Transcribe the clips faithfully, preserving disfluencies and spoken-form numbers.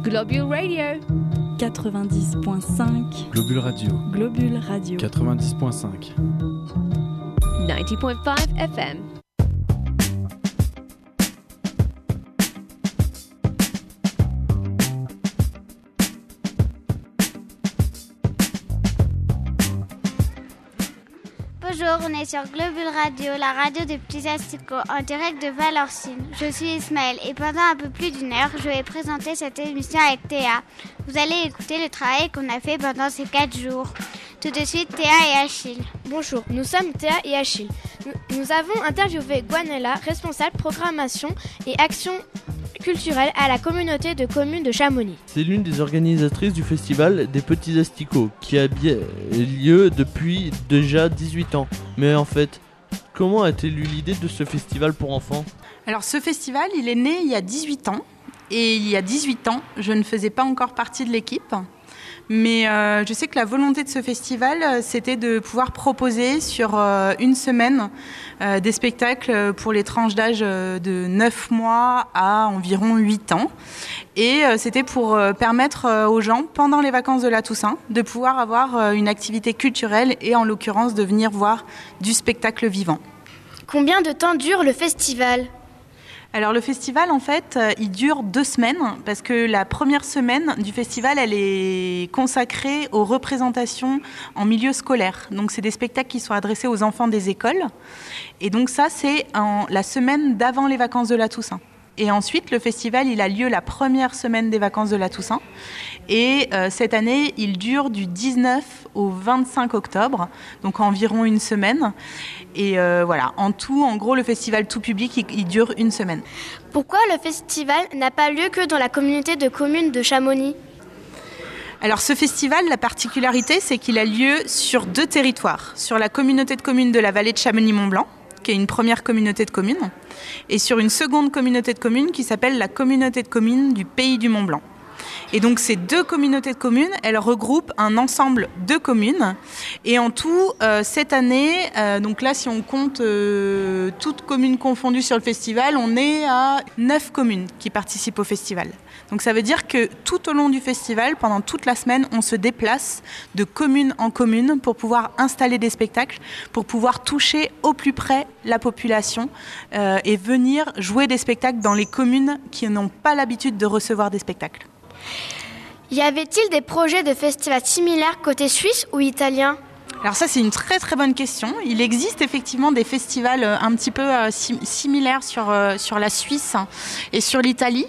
Globule Radio quatre-vingt-dix point cinq. Globule Radio. Globule Radio quatre-vingt-dix point cinq. ninety point five F M. Bonjour, on est sur Globule Radio, la radio des petits asticots, en direct de Valorcine. Je suis Ismaël et pendant un peu plus d'une heure, je vais présenter cette émission avec Théa. Vous allez écouter le travail qu'on a fait pendant ces quatre jours. Tout de suite, Théa et Achille. Bonjour, nous sommes Théa et Achille. Nous, nous avons interviewé Guanella, responsable programmation et action culturelle à la communauté de communes de Chamonix. C'est l'une des organisatrices du festival des Petits Asticots qui a bien lieu depuis déjà dix-huit ans. Mais en fait, comment a-t-elle eu l'idée de ce festival pour enfants ? Alors ce festival, il est né il y a dix-huit ans. Et il y a dix-huit ans, je ne faisais pas encore partie de l'équipe. Mais euh, je sais que la volonté de ce festival, c'était de pouvoir proposer sur euh, une semaine euh, des spectacles pour les tranches d'âge de neuf mois à environ huit ans. Et euh, c'était pour euh, permettre euh, aux gens, pendant les vacances de la Toussaint, de pouvoir avoir euh, une activité culturelle et en l'occurrence de venir voir du spectacle vivant. Combien de temps dure le festival ? Alors le festival, en fait, il dure deux semaines parce que la première semaine du festival, elle est consacrée aux représentations en milieu scolaire. Donc c'est des spectacles qui sont adressés aux enfants des écoles. Et donc ça, c'est en la semaine d'avant les vacances de la Toussaint. Et ensuite, le festival, il a lieu la première semaine des vacances de la Toussaint. Et euh, cette année, il dure du dix-neuf au vingt-cinq octobre, donc environ une semaine. Et euh, voilà, en tout, en gros, le festival tout public, il, il dure une semaine. Pourquoi le festival n'a pas lieu que dans la communauté de communes de Chamonix ? Alors ce festival, la particularité, c'est qu'il a lieu sur deux territoires. Sur la communauté de communes de la vallée de Chamonix-Mont-Blanc, qui est une première communauté de communes, et sur une seconde communauté de communes qui s'appelle la communauté de communes du Pays du Mont-Blanc. Et donc ces deux communautés de communes, elles regroupent un ensemble de communes. Et en tout, euh, cette année, euh, donc là si on compte euh, toutes communes confondues sur le festival, on est à neuf communes qui participent au festival. Donc ça veut dire que tout au long du festival, pendant toute la semaine, on se déplace de commune en commune pour pouvoir installer des spectacles, pour pouvoir toucher au plus près la population euh, et venir jouer des spectacles dans les communes qui n'ont pas l'habitude de recevoir des spectacles. Y avait-il des projets de festivals similaires côté suisse ou italien ? Alors ça, c'est une très très bonne question. Il existe effectivement des festivals un petit peu euh, sim- similaires sur, euh, sur la Suisse et sur l'Italie.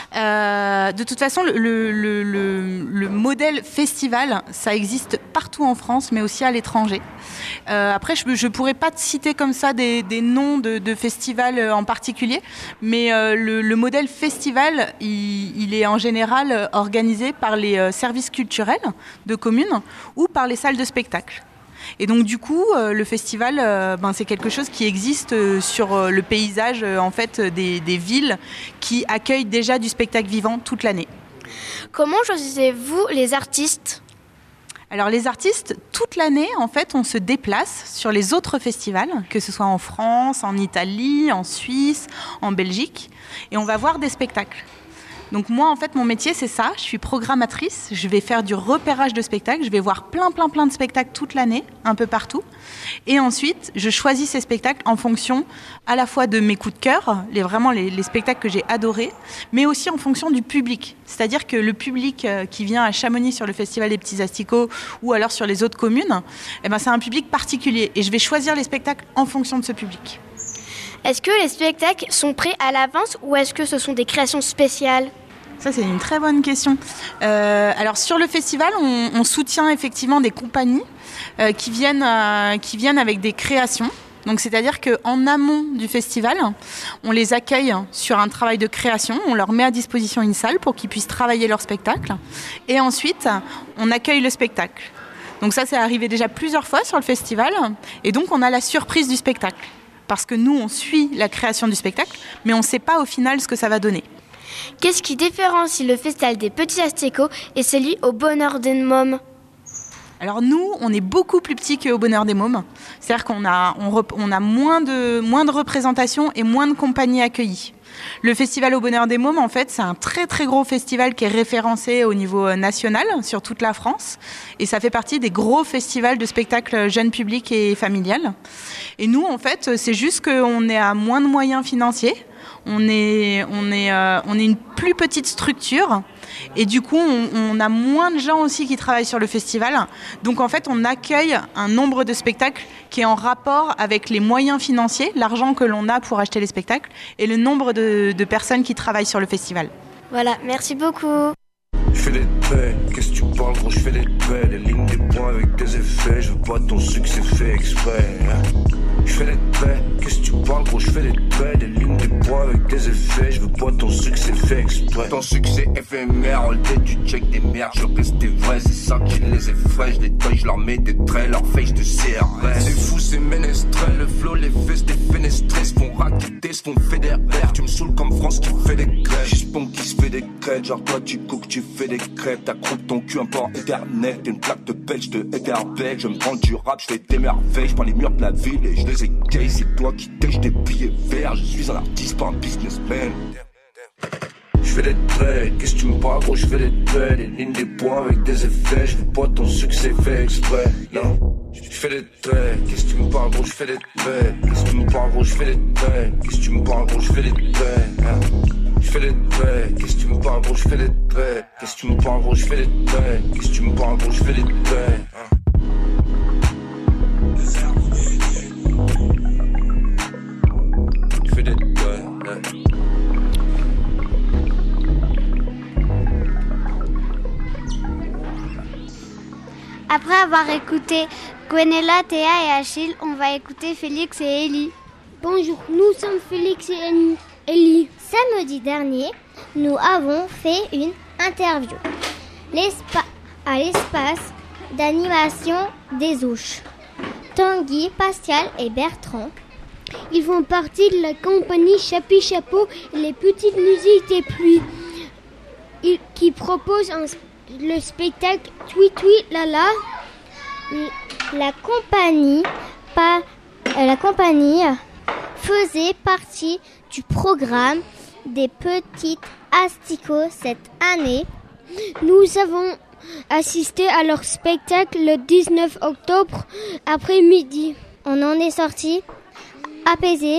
Euh, de toute façon, le, le, le, le modèle festival, ça existe partout en France, mais aussi à l'étranger. Euh, après, je ne pourrais pas te citer comme ça des, des noms de, de festivals en particulier, mais euh, le, le modèle festival, il, il est en général organisé par les euh, services culturels de communes ou par les salles de spectacle. Et donc du coup, euh, le festival, euh, ben, c'est quelque chose qui existe euh, sur euh, le paysage euh, en fait, des, des villes qui accueillent déjà du spectacle vivant toute l'année. Comment choisissez-vous les artistes ? Alors les artistes, toute l'année, en fait, on se déplace sur les autres festivals, que ce soit en France, en Italie, en Suisse, en Belgique, et on va voir des spectacles. Donc moi, en fait, mon métier, c'est ça. Je suis programmatrice. Je vais faire du repérage de spectacles. Je vais voir plein, plein, plein de spectacles toute l'année, un peu partout. Et ensuite, je choisis ces spectacles en fonction à la fois de mes coups de cœur, les, vraiment les, les spectacles que j'ai adorés, mais aussi en fonction du public. C'est-à-dire que le public qui vient à Chamonix sur le Festival des Petits Asticots ou alors sur les autres communes, eh ben, c'est un public particulier. Et je vais choisir les spectacles en fonction de ce public. Est-ce que les spectacles sont prêts à l'avance ou est-ce que ce sont des créations spéciales ? Ça, c'est une très bonne question. Euh, alors, sur le festival, on, on soutient effectivement des compagnies euh, qui, viennent, euh, qui viennent avec des créations. Donc, c'est-à-dire qu'en amont du festival, on les accueille sur un travail de création. On leur met à disposition une salle pour qu'ils puissent travailler leur spectacle. Et ensuite, on accueille le spectacle. Donc ça, c'est arrivé déjà plusieurs fois sur le festival. Et donc, on a la surprise du spectacle. Parce que nous, on suit la création du spectacle, mais on ne sait pas au final ce que ça va donner. Qu'est-ce qui différencie le festival des Petits Asticots et celui au Bonheur des Mômes ? Alors nous, on est beaucoup plus petit qu'au Bonheur des Mômes. C'est-à-dire qu'on a, on, rep, on a moins, de, moins de représentation et moins de compagnies accueillies. Le festival au Bonheur des Mômes, en fait, c'est un très très gros festival qui est référencé au niveau national sur toute la France. Et ça fait partie des gros festivals de spectacles jeunes publics et familial. Et nous, en fait, c'est juste qu'on est à moins de moyens financiers. On est, on est, euh, on est une plus petite structure et du coup on, on a moins de gens aussi qui travaillent sur le festival. Donc en fait on accueille un nombre de spectacles qui est en rapport avec les moyens financiers, l'argent que l'on a pour acheter les spectacles et le nombre de, de personnes qui travaillent sur le festival. Voilà, merci beaucoup. Je fais des traits, qu'est-ce que tu parles gros, je fais des traits, des lignes, des points avec des effets, je veux pas ton succès fait exprès. Je fais des traits, qu'est-ce que tu parles gros, je fais des traits, des lignes, des points avec des effets, je veux pas ton succès fait exprès. Ton succès éphémère, all day tu check des merdes, je reste vrai, c'est ça qui les effraie, je les taille, je leur mets des traits, leur face de C R S. C'est fou, c'est ménestrel, le flow, les fesses des fenestrés se font raqueter, se font fédérer, tu me saoules comme France qui fait des grèves, Gispon qui se fait des crêtes, genre toi tu cook, tu fais des crêpes, t'accroupes ton cul un peu en éternel, t'es une plaque de belge de Etherbeck, je me prends du rap, je fais des merveilles, je prends les murs de la ville et je les égaye, c'est toi qui tèches des billets verts, je suis un artiste pas un businessman. Je fais des traits, qu'est-ce que tu me parles gros, je fais des traits, des lignes, des points avec des effets, je veux pas ton succès fait exprès, non. Je fais des traits, qu'est-ce que tu me parles gros, je fais des traits, qu'est-ce que tu me parles gros, je fais des traits, qu'est-ce que tu me parles gros, je fais des traits, hein. Je fais des traits, qu'est-ce que tu me parles gros, je fais des traits, qu'est-ce que tu me parles gros, je fais des traits, qu'est-ce que tu me parles gros, je fais des traits, hein. Je fais des traits, hein. Après avoir écouté Gwenella, Théa et Achille, on va écouter Félix et Ellie. Bonjour, nous sommes Félix et Ellie. Samedi dernier, nous avons fait une interview L'espa- à l'espace d'animation des Ouches. Tanguy, Pascal et Bertrand. Ils font partie de la compagnie Chapi Chapeau et les petites musiques des pluies. Ils, qui proposent un, le spectacle Tui Tui Lala. La compagnie, pas, euh, la compagnie faisait partie du programme des petites asticots cette année. Nous avons assisté à leur spectacle le dix-neuf octobre après-midi. On en est sorti apaisés.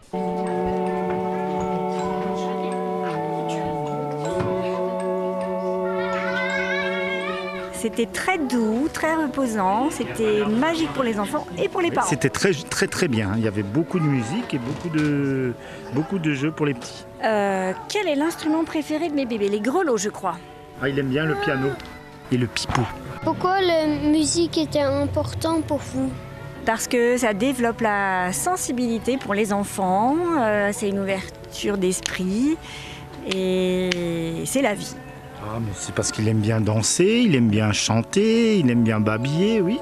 C'était très doux, très reposant, c'était magique pour les enfants et pour les parents. C'était très très très bien, il y avait beaucoup de musique et beaucoup de, beaucoup de jeux pour les petits. Euh, quel est l'instrument préféré de mes bébés? Les grelots, je crois. Ah, il aime bien le piano et le pipeau. Pourquoi la musique était importante pour vous? Parce que ça développe la sensibilité pour les enfants, euh, c'est une ouverture d'esprit et c'est la vie. Ah, mais c'est parce qu'il aime bien danser, il aime bien chanter, il aime bien babiller, oui.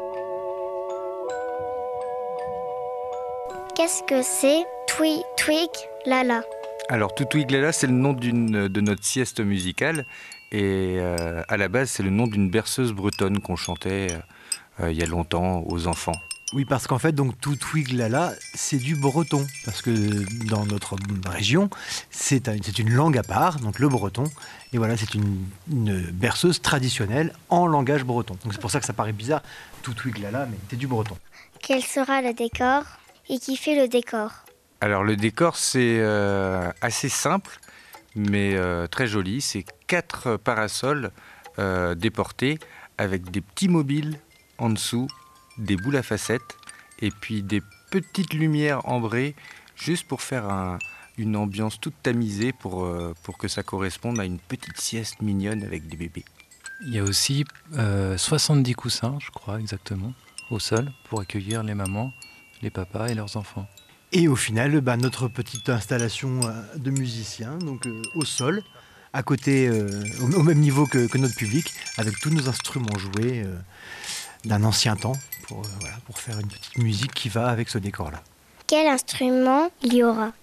Qu'est-ce que c'est Tui Twig Lala? Alors, Tui Twig Lala, c'est le nom d'une, de notre sieste musicale. Et euh, à la base, c'est le nom d'une berceuse bretonne qu'on chantait euh, il y a longtemps aux enfants. Oui, parce qu'en fait, donc Tui Twig Lala, c'est du breton. Parce que dans notre région, c'est, un, c'est une langue à part, donc le breton. Et voilà, c'est une, une berceuse traditionnelle en langage breton. Donc c'est pour ça que ça paraît bizarre, Tui Twig Lala, mais c'est du breton. Quel sera le décor et qui fait le décor? Alors le décor, c'est euh, assez simple, mais euh, très joli. C'est quatre parasols euh, déportés avec des petits mobiles en dessous, des boules à facettes et puis des petites lumières ambrées juste pour faire un, une ambiance toute tamisée pour, euh, pour que ça corresponde à une petite sieste mignonne avec des bébés. Il y a aussi euh, soixante-dix coussins, je crois exactement, au sol pour accueillir les mamans, les papas et leurs enfants. Et au final, bah, notre petite installation de musiciens, donc euh, au sol, à côté, euh, au, au même niveau que, que notre public, avec tous nos instruments joués euh, d'un ancien temps, pour, euh, voilà, pour faire une petite musique qui va avec ce décor-là. Quel instrument il y aura?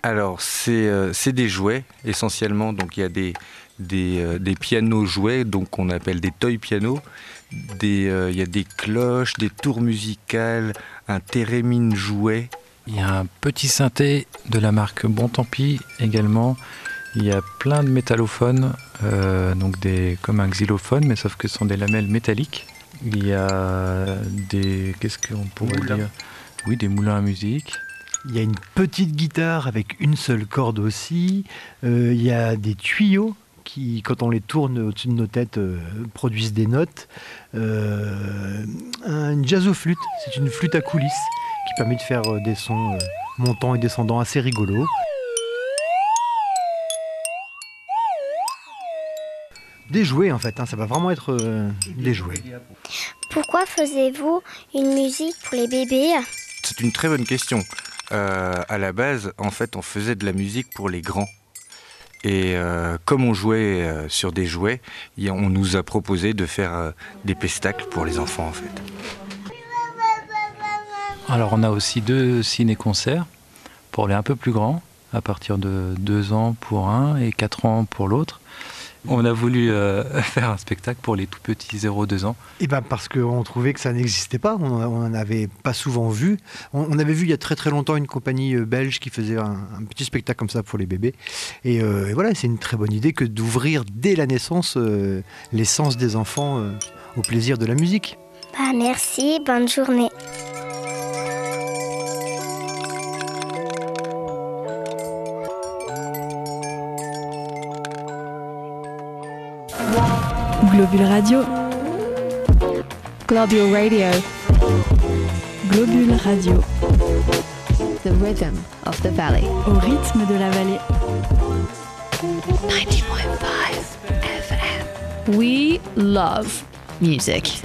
Alors, c'est, euh, c'est des jouets, essentiellement. Donc, il y a des, des, euh, des pianos jouets, donc qu'on appelle des toy pianos. Des, euh, il y a des cloches, des tours musicales, un thérémine jouet. Il y a un petit synthé de la marque Bon Tant Pis également. Il y a plein de métallophones, euh, donc des, comme un xylophone, mais sauf que ce sont des lamelles métalliques. Il y a des... Qu'est-ce qu'on pourrait Moulins. dire ? Oui, des moulins à musique. Il y a une petite guitare avec une seule corde aussi. Euh, il y a des tuyaux qui, quand on les tourne au-dessus de nos têtes, euh, produisent des notes. Euh, une jazzoflûte, c'est une flûte à coulisses qui permet de faire euh, des sons euh, montants et descendants assez rigolos. Des jouets en fait, hein, ça va vraiment être euh, des jouets. Pourquoi faisiez-vous une musique pour les bébés? C'est une très bonne question. Euh, à la base, en fait, on faisait de la musique pour les grands. Et euh, comme on jouait euh, sur des jouets, y a, on nous a proposé de faire euh, des pestacles pour les enfants, en fait. Alors on a aussi deux ciné-concerts pour les un peu plus grands, à partir de deux ans pour un et quatre ans pour l'autre. On a voulu euh, faire un spectacle pour les tout petits zéro à deux ans. Et ben parce qu'on trouvait que ça n'existait pas, on n'en avait pas souvent vu. On, on avait vu il y a très très longtemps une compagnie belge qui faisait un, un petit spectacle comme ça pour les bébés. Et, euh, et voilà, c'est une très bonne idée que d'ouvrir dès la naissance euh, les sens des enfants euh, au plaisir de la musique. Bah, merci, bonne journée. Globule Radio. Globule Radio. Globule Radio. The rhythm of the valley. Au rythme de la vallée. ninety point five F M. We love music.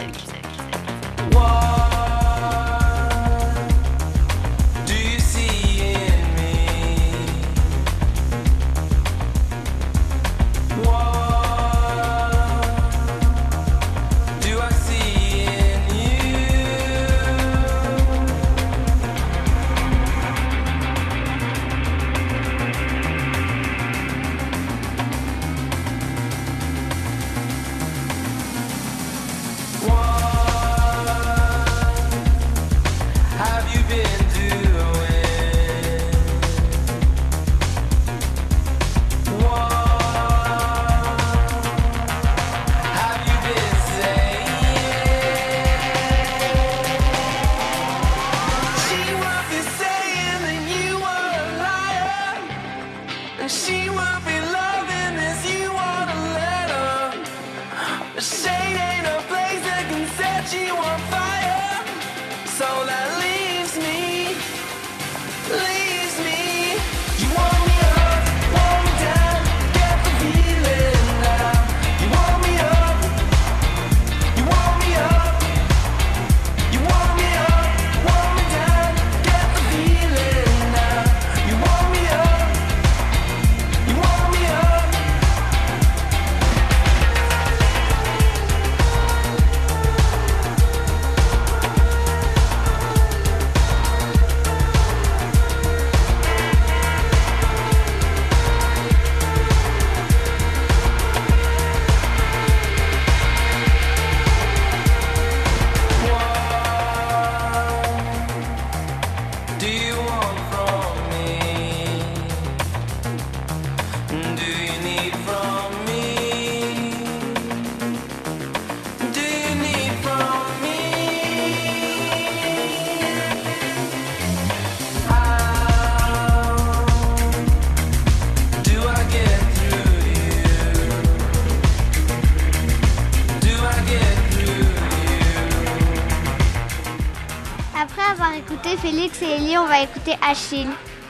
Après avoir écouté Félix et Ellie, on va écouter Achille.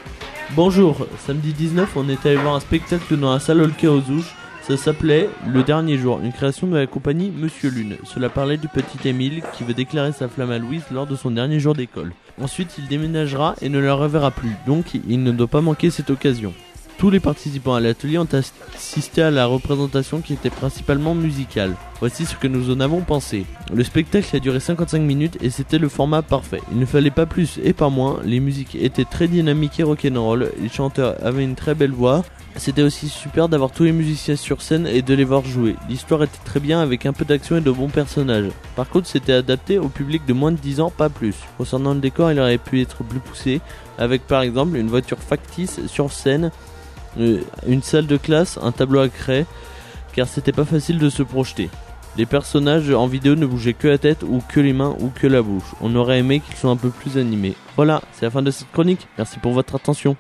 Bonjour, samedi dix-neuf, on est allé voir un spectacle dans la salle Holker aux Ouches. Ça s'appelait Le Dernier Jour, une création de la compagnie Monsieur Lune. Cela parlait du petit Émile qui veut déclarer sa flamme à Louise lors de son dernier jour d'école. Ensuite, il déménagera et ne la reverra plus, donc il ne doit pas manquer cette occasion. Tous les participants à l'atelier ont assisté à la représentation qui était principalement musicale. Voici ce que nous en avons pensé. Le spectacle a duré cinquante-cinq minutes et c'était le format parfait. Il ne fallait pas plus et pas moins, les musiques étaient très dynamiques et rock'n'roll, les chanteurs avaient une très belle voix. C'était aussi super d'avoir tous les musiciens sur scène et de les voir jouer. L'histoire était très bien avec un peu d'action et de bons personnages. Par contre, c'était adapté au public de moins de dix ans, pas plus. Concernant le décor, il aurait pu être plus poussé, avec par exemple une voiture factice sur scène, une salle de classe, un tableau à craie, car c'était pas facile de se projeter. Les personnages en vidéo ne bougeaient que la tête ou que les mains ou que la bouche. On aurait aimé qu'ils soient un peu plus animés. Voilà, c'est la fin de cette chronique. Merci pour votre attention.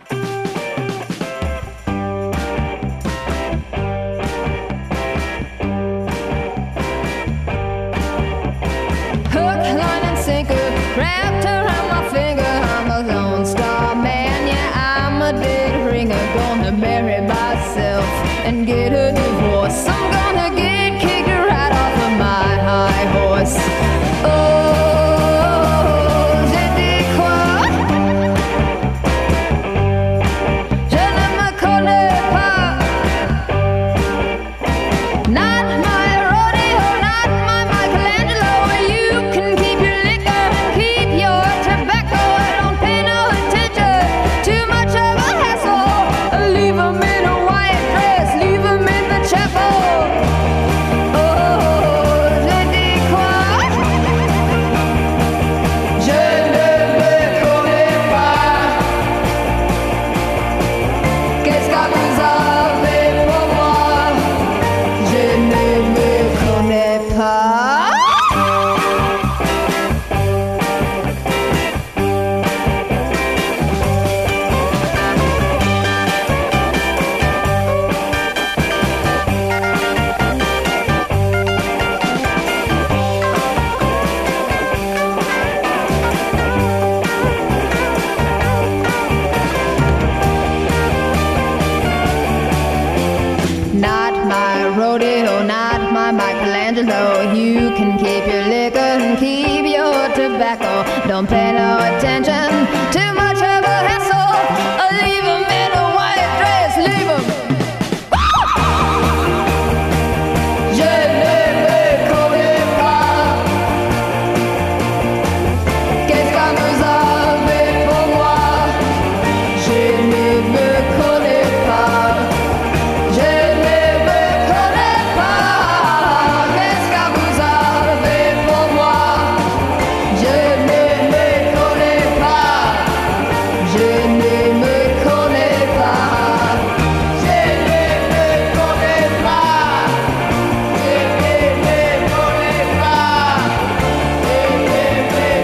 And get a divorce. I'm gonna get kicked right off of my high horse. Oh, j'ai dit quoi? Je ne me connais pas. Not my rodeo, not my Michelangelo. You can keep your liquor and keep your tobacco. I don't pay no attention. Too much of a hassle. Leave 'em in a white dress. Leave 'em in the chapel. Oh, j'ai dit quoi? Je ne me connais pas. Qu'est-ce que vous avez pour moi? Je ne me connais pas. Not my rodeo, not my Michelangelo. You can keep your liquor and keep your tobacco. Don't pay no attention. Too much of a hassle. Leave 'em in a white dress. Leave 'em. Je ne me connais pas. Qu'est-ce que vous avez pour moi? Je ne me connais pas. Je ne me connais pas. Qu'est-ce que vous avez pour moi? Je ne me connais pas. Je ne me connais pas. Je ne me connais pas. Je ne me connais pas. Je ne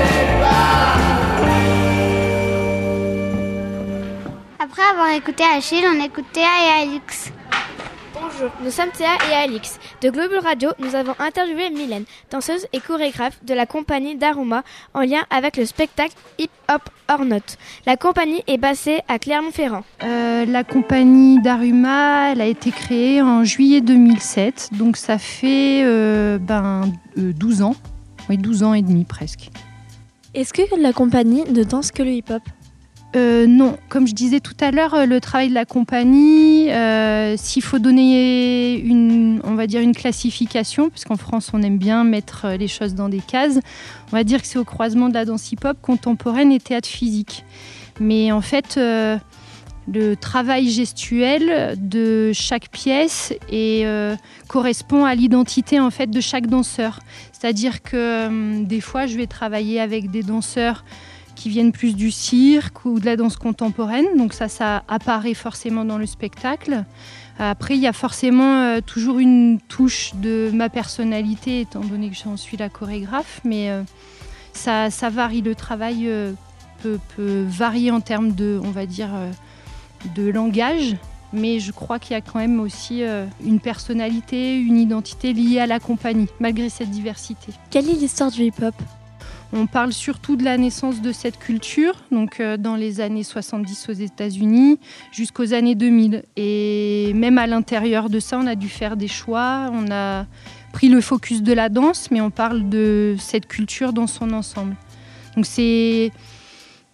me connais pas. Après avoir écouté Achille, on écoute Théa et Alix. Bonjour, nous sommes Théa et Alix. De Globule Radio, nous avons interviewé Mylène, danseuse et chorégraphe de la compagnie Daruma, en lien avec le spectacle Hip Hop or Not. La compagnie est basée à Clermont-Ferrand. Euh, la compagnie Daruma, elle a été créée en juillet deux mille sept, donc ça fait euh, ben, euh, douze ans, oui douze ans et demi presque. Est-ce que la compagnie ne danse que le hip-hop ? Euh, non, comme je disais tout à l'heure, le travail de la compagnie, euh, s'il faut donner une, on va dire une classification, parce qu'en France on aime bien mettre les choses dans des cases, on va dire que c'est au croisement de la danse hip-hop contemporaine et théâtre physique. Mais en fait, euh, le travail gestuel de chaque pièce et, euh, correspond à l'identité en fait de chaque danseur. C'est-à-dire que euh, des fois je vais travailler avec des danseurs qui viennent plus du cirque ou de la danse contemporaine. Donc ça, ça apparaît forcément dans le spectacle. Après, il y a forcément euh, toujours une touche de ma personnalité, étant donné que j'en suis la chorégraphe. Mais euh, ça, ça varie. Le travail euh, peut, peut varier en termes de, on va dire, euh, de langage. Mais je crois qu'il y a quand même aussi euh, une personnalité, une identité liée à la compagnie, malgré cette diversité. Quelle est l'histoire du hip-hop ? On parle surtout de la naissance de cette culture, donc euh, dans les années soixante-dix aux États-Unis jusqu'aux années deux mille. Et même à l'intérieur de ça, on a dû faire des choix. On a pris le focus de la danse, mais on parle de cette culture dans son ensemble. Donc c'est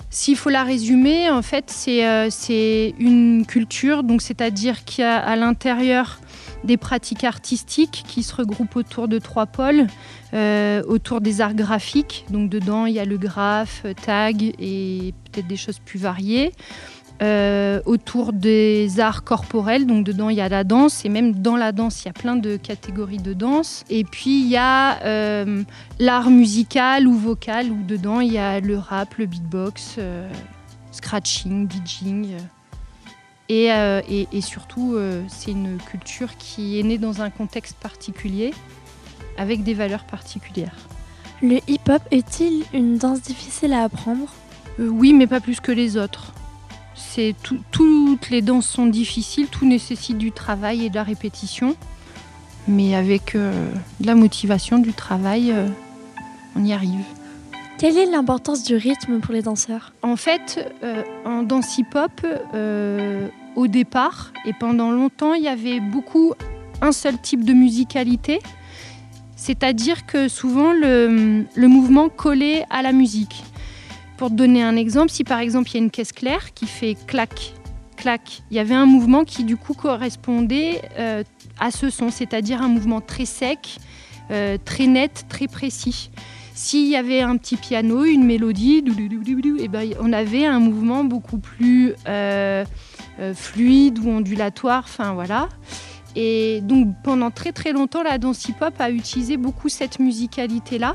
S'il faut la résumer, en fait, c'est, euh, c'est une culture, donc c'est-à-dire qu'il y a à l'intérieur des pratiques artistiques qui se regroupent autour de trois pôles, euh, autour des arts graphiques. Donc dedans, il y a le graphe, tag et peut-être des choses plus variées. Euh, autour des arts corporels, donc dedans il y a la danse, et même dans la danse il y a plein de catégories de danse. Et puis il y a euh, l'art musical ou vocal, où dedans il y a le rap, le beatbox, euh, scratching, DJing. Euh, et, euh, et, et surtout euh, c'est une culture qui est née dans un contexte particulier, avec des valeurs particulières. Le hip-hop est-il une danse difficile à apprendre ? euh, Oui, mais pas plus que les autres. C'est tout, toutes les danses sont difficiles, tout nécessite du travail et de la répétition. Mais avec euh, de la motivation, du travail, euh, on y arrive. Quelle est l'importance du rythme pour les danseurs ? En fait, euh, en danse hip-hop, euh, au départ, et pendant longtemps, il y avait beaucoup un seul type de musicalité. C'est-à-dire que souvent, le, le mouvement collait à la musique. Pour te donner un exemple, si par exemple il y a une caisse claire qui fait clac, clac, il y avait un mouvement qui du coup correspondait euh, à ce son, c'est-à-dire un mouvement très sec, euh, très net, très précis. S'il y avait un petit piano, une mélodie, et ben, on avait un mouvement beaucoup plus euh, euh, fluide ou ondulatoire, enfin voilà. Et donc pendant très très longtemps, la danse hip-hop a utilisé beaucoup cette musicalité-là.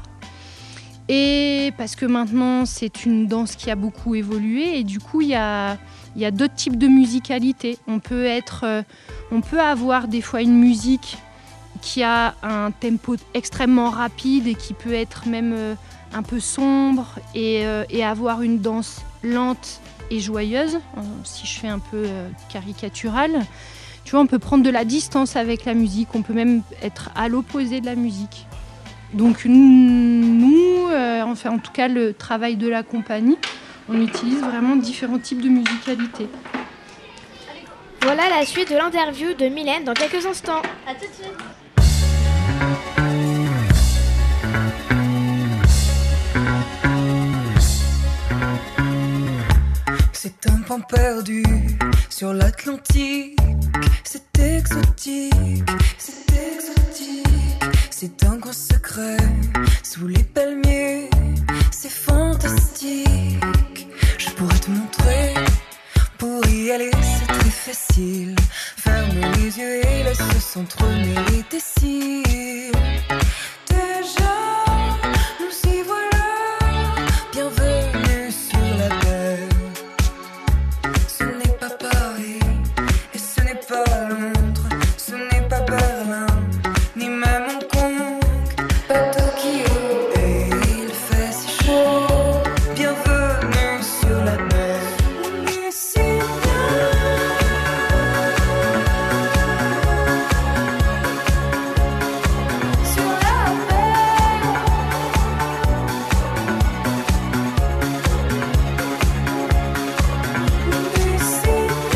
Et parce que maintenant, c'est une danse qui a beaucoup évolué et du coup, il y a, il y a d'autres types de musicalité. On peut être, euh, on peut avoir des fois une musique qui a un tempo extrêmement rapide et qui peut être même euh, un peu sombre et, euh, et avoir une danse lente et joyeuse, euh, si je fais un peu euh, caricatural. Tu vois, on peut prendre de la distance avec la musique, on peut même être à l'opposé de la musique. Donc nous, euh, enfin en tout cas le travail de la compagnie, on utilise vraiment différents types de musicalité. Voilà la suite de l'interview de Mylène dans quelques instants. À tout de suite. C'est un pan perdu sur l'Atlantique. C'est exotique, c'est exotique. C'est un grand secret sous les palmiers. C'est fantastique. Je pourrais te montrer. Pour y aller, c'est très facile. Ferme les yeux et laisse s'entremêler tes cils. Déjà, nous y voilà. Bienvenue sur la terre. Ce n'est pas Paris et ce n'est pas Londres. Ce n'est pas Berlin, ni même Hong Kong, pas Tokyo. Et il fait si chaud. Bienvenue sur la mer. On est si bien. Sur la mer. On est si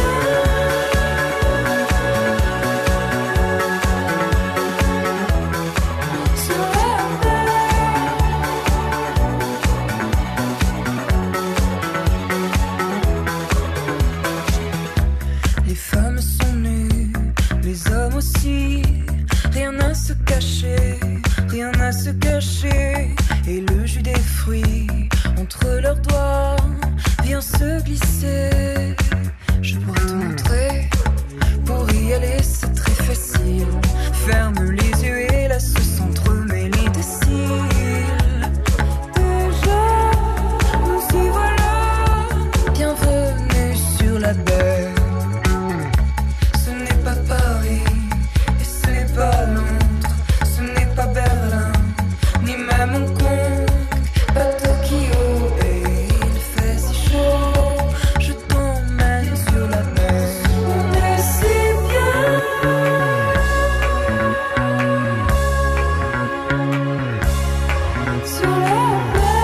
Les femmes sont nues, les hommes aussi. Rien à se cacher, rien à se cacher. Et le jus des fruits entre leurs doigts vient se glisser. Je pourrais te montrer. Pour y aller, c'est très facile. Ferme les yeux et laisse s'entremêler tes cils. Déjà, nous y voilà. Bienvenue sur la baie. Ce n'est pas Paris et ce n'est pas Londres. Ce n'est pas Berlin, ni même Hong Kong, pas Tokyo. Et il fait si chaud, je t'emmène sur la mer. On est si bien. Sur la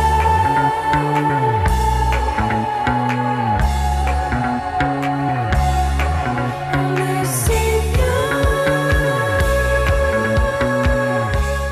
On est si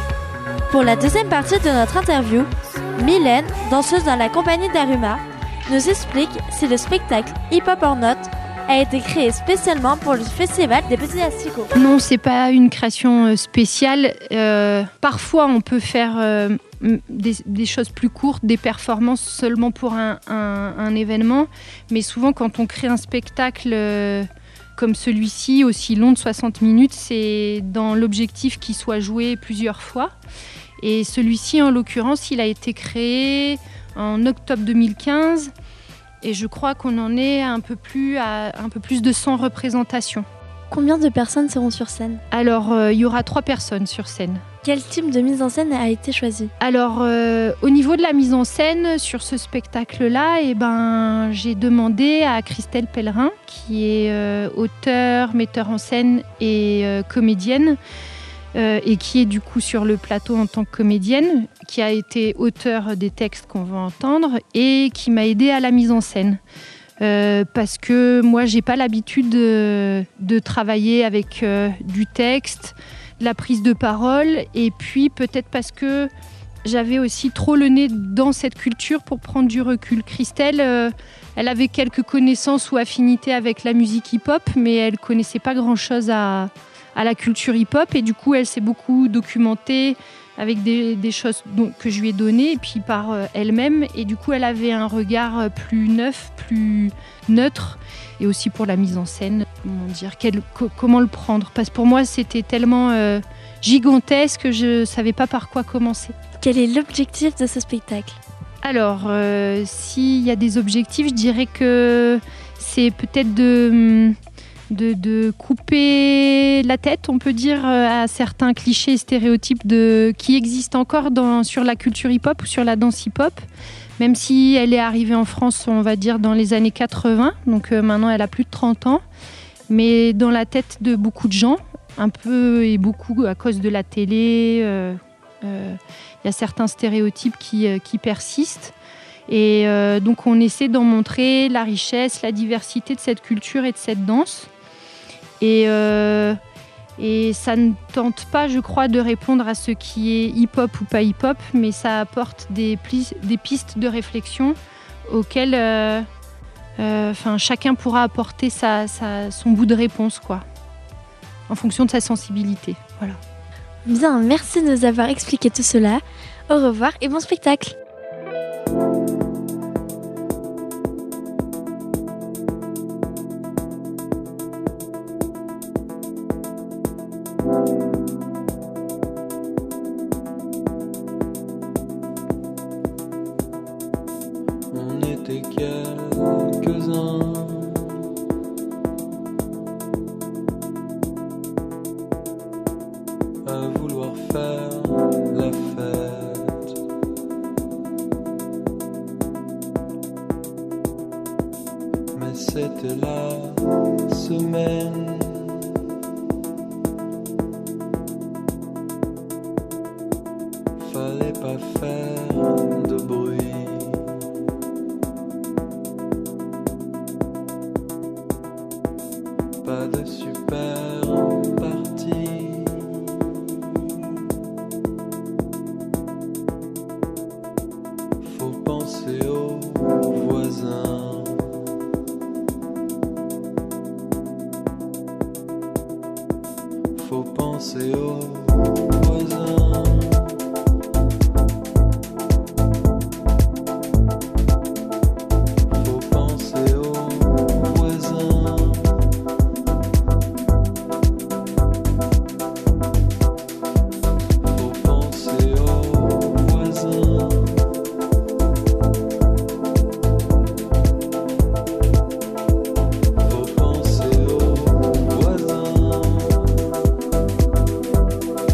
Pour la deuxième partie de notre interview, Mylène, danseuse dans la compagnie d'Aruma, nous explique si le spectacle Hip Hop or Not a été créé spécialement pour le Festival des Petits Asticots. Non, c'est pas une création spéciale. Euh, parfois, on peut faire euh, des, des choses plus courtes, des performances seulement pour un, un, un événement. Mais souvent, quand on crée un spectacle euh, comme celui-ci, aussi long de soixante minutes, c'est dans l'objectif qu'il soit joué plusieurs fois. Et celui-ci, en l'occurrence, il a été créé en octobre deux mille quinze. Et je crois qu'on en est un peu plus à un peu plus de cent représentations. Combien de personnes seront sur scène ? Alors, euh, il y aura trois personnes sur scène. Quel type de mise en scène a été choisi ? Alors, euh, au niveau de la mise en scène, sur ce spectacle-là, eh ben, j'ai demandé à Christelle Pellerin, qui est euh, auteure, metteur en scène et euh, comédienne, Euh, et qui est du coup sur le plateau en tant que comédienne, qui a été auteur des textes qu'on va entendre et qui m'a aidée à la mise en scène. Euh, parce que moi, j'ai pas l'habitude de, de travailler avec euh, du texte, de la prise de parole, et puis peut-être parce que j'avais aussi trop le nez dans cette culture pour prendre du recul. Christelle, euh, elle avait quelques connaissances ou affinités avec la musique hip-hop, mais elle connaissait pas grand-chose à à la culture hip-hop, et du coup elle s'est beaucoup documentée avec des, des choses donc, que je lui ai données, et puis par euh, elle-même, et du coup elle avait un regard plus neuf, plus neutre, et aussi pour la mise en scène, comment dire, quel, co- comment le prendre, parce que pour moi c'était tellement euh, gigantesque que je savais pas par quoi commencer. Quel est l'objectif de ce spectacle ? Alors, euh, s'il y a des objectifs, je dirais que c'est peut-être de... De, de couper la tête, on peut dire, à certains clichés et stéréotypes de, qui existent encore dans, sur la culture hip-hop ou sur la danse hip-hop, même si elle est arrivée en France, on va dire, dans les années quatre-vingts, donc euh, maintenant elle a plus de trente ans, mais dans la tête de beaucoup de gens, un peu et beaucoup à cause de la télé, il euh, euh, y a certains stéréotypes qui, euh, qui persistent. Et euh, donc on essaie d'en montrer la richesse, la diversité de cette culture et de cette danse. Et, euh, et ça ne tente pas, je crois, de répondre à ce qui est hip-hop ou pas hip-hop, mais ça apporte des, plis, des pistes de réflexion auxquelles euh, euh, chacun pourra apporter sa, sa, son bout de réponse, quoi, en fonction de sa sensibilité. Voilà. Bien, merci de nous avoir expliqué tout cela. Au revoir et bon spectacle. On était quelques-uns à vouloir faire la fête. Mais c'était la semaine. Fallait pas faire de bruit. Pas de super partie. Faut penser aux voisins. Faut penser aux voisins. Faut penser aux voisins. Faut penser aux voisins. Faut penser aux voisins.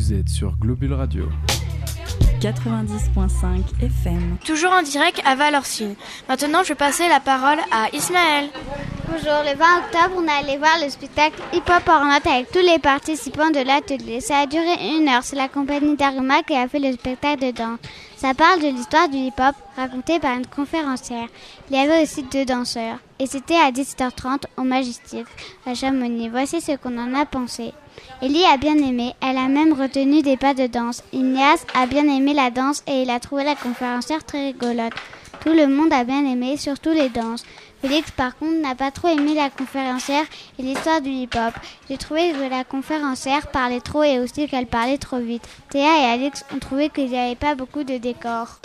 Vous êtes sur Globule Radio. quatre-vingt-dix point cinq F M. Toujours en direct à Valorcine. Maintenant, je vais passer la parole à Ismaël. Bonjour, le vingt octobre, on est allé voir le spectacle Hip Hop Ornote avec tous les participants de l'atelier. Ça a duré une heure, c'est la compagnie Daruma qui a fait le spectacle de danse. Ça parle de l'histoire du hip-hop racontée par une conférencière. Il y avait aussi deux danseurs. Et c'était à dix-sept heures trente au Majestic, à Chamonix. Voici ce qu'on en a pensé. Ellie a bien aimé, elle a même retenu des pas de danse. Ignace a bien aimé la danse et il a trouvé la conférencière très rigolote. Tout le monde a bien aimé, surtout les danses. Félix, par contre, n'a pas trop aimé la conférencière et l'histoire du hip-hop. J'ai trouvé que la conférencière parlait trop et aussi qu'elle parlait trop vite. Théa et Alex ont trouvé qu'il n'y avait pas beaucoup de décors.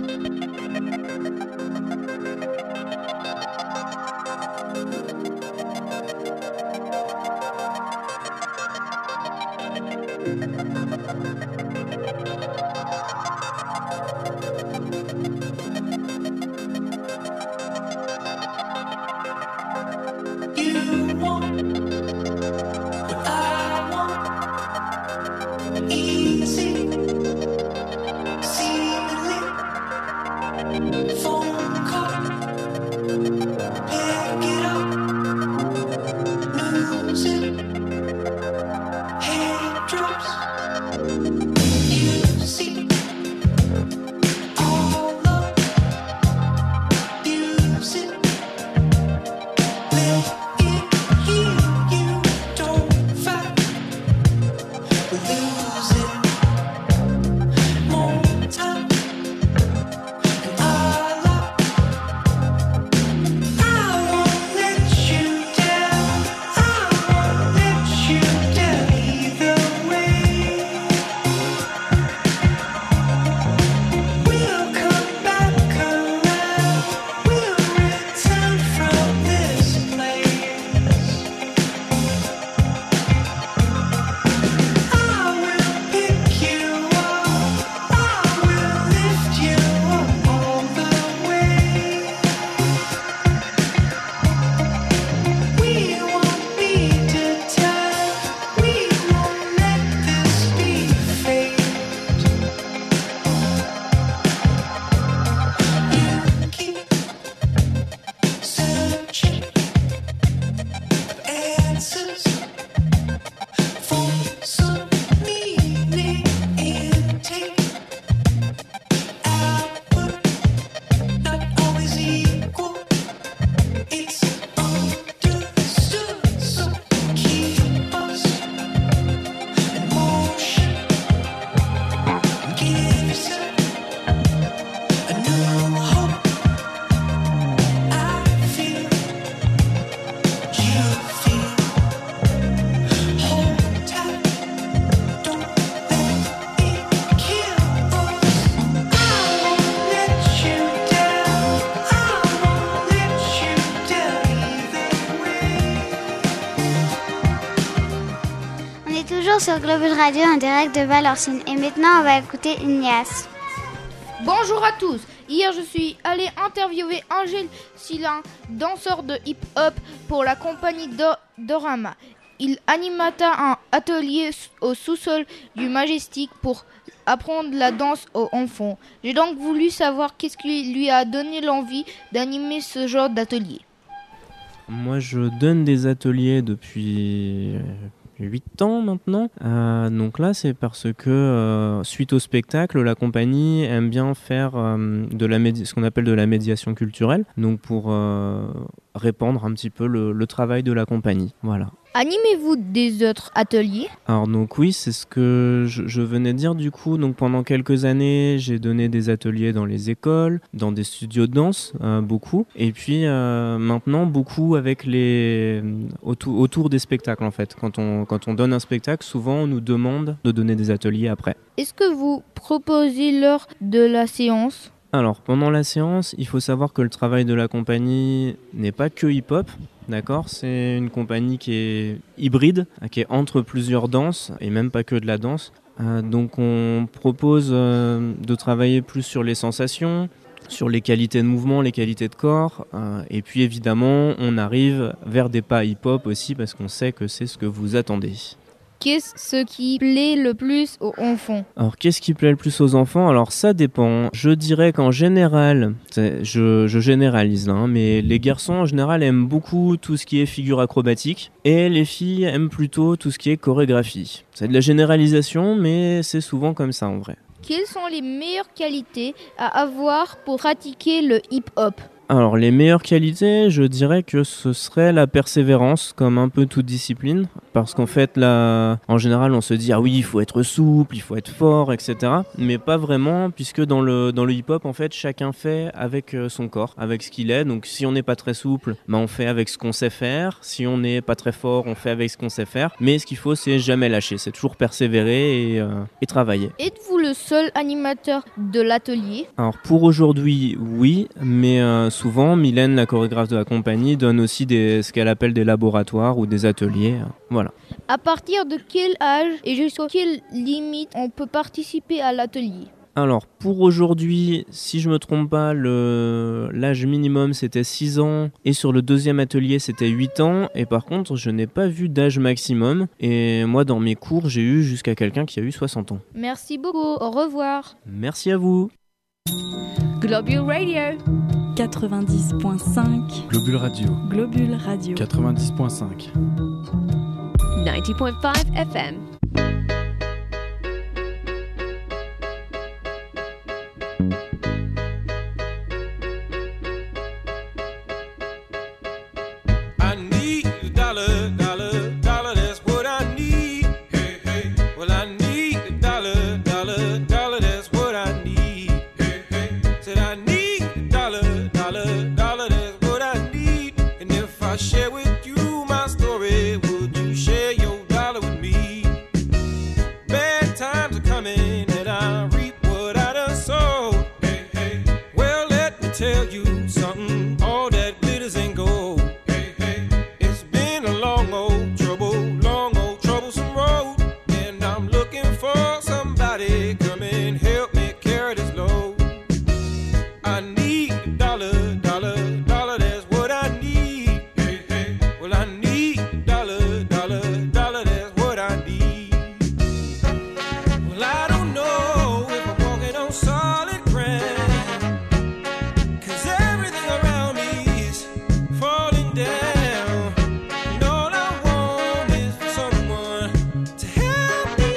Sur Globule Radio en direct de Valorcine. Et maintenant, on va écouter Ignace. Bonjour à tous. Hier, je suis allé interviewer Angèle Silin, danseur de hip-hop pour la compagnie Daruma. Il animata un atelier au sous-sol du Majestic pour apprendre la danse aux enfants. J'ai donc voulu savoir qu'est-ce qui lui a donné l'envie d'animer ce genre d'atelier. Moi, je donne des ateliers depuis huit ans maintenant. Euh, donc là, c'est parce que euh, suite au spectacle, la compagnie aime bien faire euh, de la médi- ce qu'on appelle de la médiation culturelle, donc pour euh, répandre un petit peu le, le travail de la compagnie. Voilà. Animez-vous des autres ateliers ? Alors donc oui, c'est ce que je, je venais de dire du coup. Donc pendant quelques années, j'ai donné des ateliers dans les écoles, dans des studios de danse, euh, beaucoup. Et puis euh, maintenant, beaucoup avec les autour, autour des spectacles en fait. Quand on quand on donne un spectacle, souvent on nous demande de donner des ateliers après. Est-ce que vous proposez lors de la séance ? Alors, pendant la séance, il faut savoir que le travail de la compagnie n'est pas que hip-hop, d'accord ? C'est une compagnie qui est hybride, qui est entre plusieurs danses, et même pas que de la danse. Euh, donc, on propose euh, de travailler plus sur les sensations, sur les qualités de mouvement, les qualités de corps, euh, et puis évidemment, on arrive vers des pas hip-hop aussi, parce qu'on sait que c'est ce que vous attendez. Qu'est-ce ce qui plaît le plus aux enfants? Alors, qu'est-ce qui plaît le plus aux enfants? Alors, ça dépend. Je dirais qu'en général, je, je généralise là, hein, mais les garçons en général aiment beaucoup tout ce qui est figure acrobatique et les filles aiment plutôt tout ce qui est chorégraphie. C'est de la généralisation, mais c'est souvent comme ça en vrai. Quelles sont les meilleures qualités à avoir pour pratiquer le hip-hop? Alors, les meilleures qualités, je dirais que ce serait la persévérance, comme un peu toute discipline. Parce qu'en fait, là, en général, on se dit « Ah oui, il faut être souple, il faut être fort, et cetera » Mais pas vraiment, puisque dans le, dans le hip-hop, en fait, chacun fait avec son corps, avec ce qu'il est. Donc, si on n'est pas très souple, bah, on fait avec ce qu'on sait faire. Si on n'est pas très fort, on fait avec ce qu'on sait faire. Mais ce qu'il faut, c'est jamais lâcher. C'est toujours persévérer et, euh, et travailler. Êtes-vous le seul animateur de l'atelier? Alors, pour aujourd'hui, oui, mais... Euh, Souvent, Mylène, la chorégraphe de la compagnie, donne aussi des, ce qu'elle appelle des laboratoires ou des ateliers. Voilà. À partir de quel âge et jusqu'à quelle limite on peut participer à l'atelier? Alors, pour aujourd'hui, si je me trompe pas, le, l'âge minimum c'était six ans et sur le deuxième atelier c'était huit ans. Et par contre, je n'ai pas vu d'âge maximum. Et moi, dans mes cours, j'ai eu jusqu'à quelqu'un qui a eu soixante ans. Merci beaucoup. Au revoir. Merci à vous. Globule Radio quatre-vingt-dix point cinq. Globule Radio. Globule Radio quatre-vingt-dix point cinq. ninety point five F M. I need a dollar, dollar, dollar, that's what I need. Hey, hey. Well, I need a dollar, dollar, dollar, that's what I need. Hey, hey. Said I need a dollar, dollar, dollar, that's what I need. And if I share with you my story, would you share your dollar with me? Bad times are coming and I reap what I done sowed. Hey, hey. Well, let me tell you something, all that glitters ain't gold. It's been a long old trouble, long old troublesome road. And I'm looking for somebody come and help me carry this load. I need a dollar, dollar, dollar, that's what I need. Hey, hey. Well, I need a dollar, dollar, dollar, that's what I need. Well, I don't know if I'm walking on solid ground, 'cause everything around me is falling down. And all I want is for someone to help me.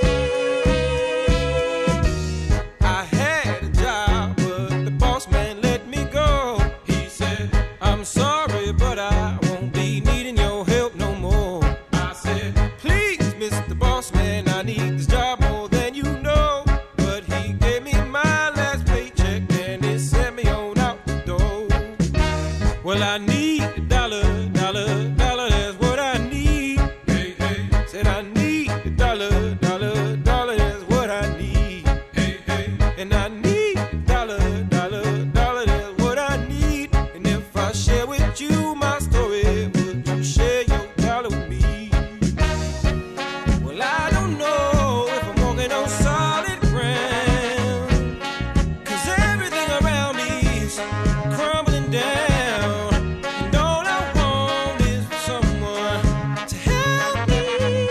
I had a job, but the boss man let me go. He said, I'm sorry, but I won't be needing your help no more. I said, please, Mister Boss Man, I need this job more than you know. But he gave me my last paycheck and he sent me on out the door. Well, I need a dollar, dollar, dollar, that's what I need. Hey, hey. Said I need a dollar, dollar, dollar, that's what I need. Hey, hey. And I need a dollar, dollar, dollar, that's what I need. And if I share with you my story, would you share your dollar with me? Well, I don't know if I'm walking on solid ground, 'cause everything around me is crumbling down. And all I want is for someone to help me.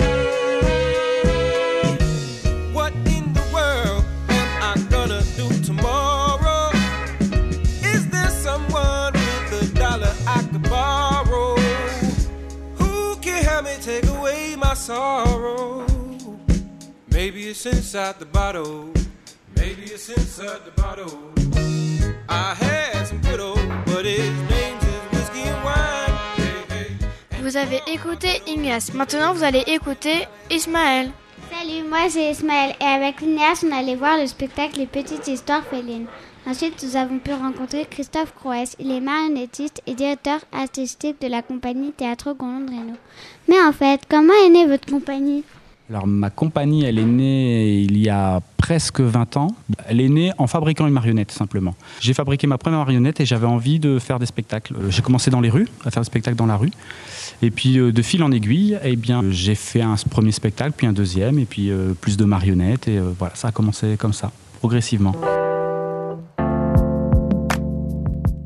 What in the world am I gonna do tomorrow? Is there someone with a dollar I could borrow? Who can help me take away my sorrow? Maybe it's inside the bottle. Maybe it's inside the bottle. I had some good old, but his name's is whiskey and wine. Hey, hey. Vous avez écouté Ignace. Maintenant, vous allez écouter Ismaël. Salut, moi c'est Ismaël et avec Ignace, on allait voir le spectacle Les Petites Histoires Félines. Ensuite, nous avons pu rencontrer Christophe Croès. Il est marionnettiste et directeur artistique de la compagnie Théâtre Gondreno. Mais en fait, comment est née votre compagnie? Alors ma compagnie, elle est née il y a presque vingt ans. Elle est née en fabriquant une marionnette simplement. J'ai fabriqué ma première marionnette et j'avais envie de faire des spectacles. J'ai commencé dans les rues, à faire des spectacles dans la rue. Et puis de fil en aiguille, eh bien, j'ai fait un premier spectacle, puis un deuxième, et puis euh, plus de marionnettes. Et euh, voilà, ça a commencé comme ça, progressivement.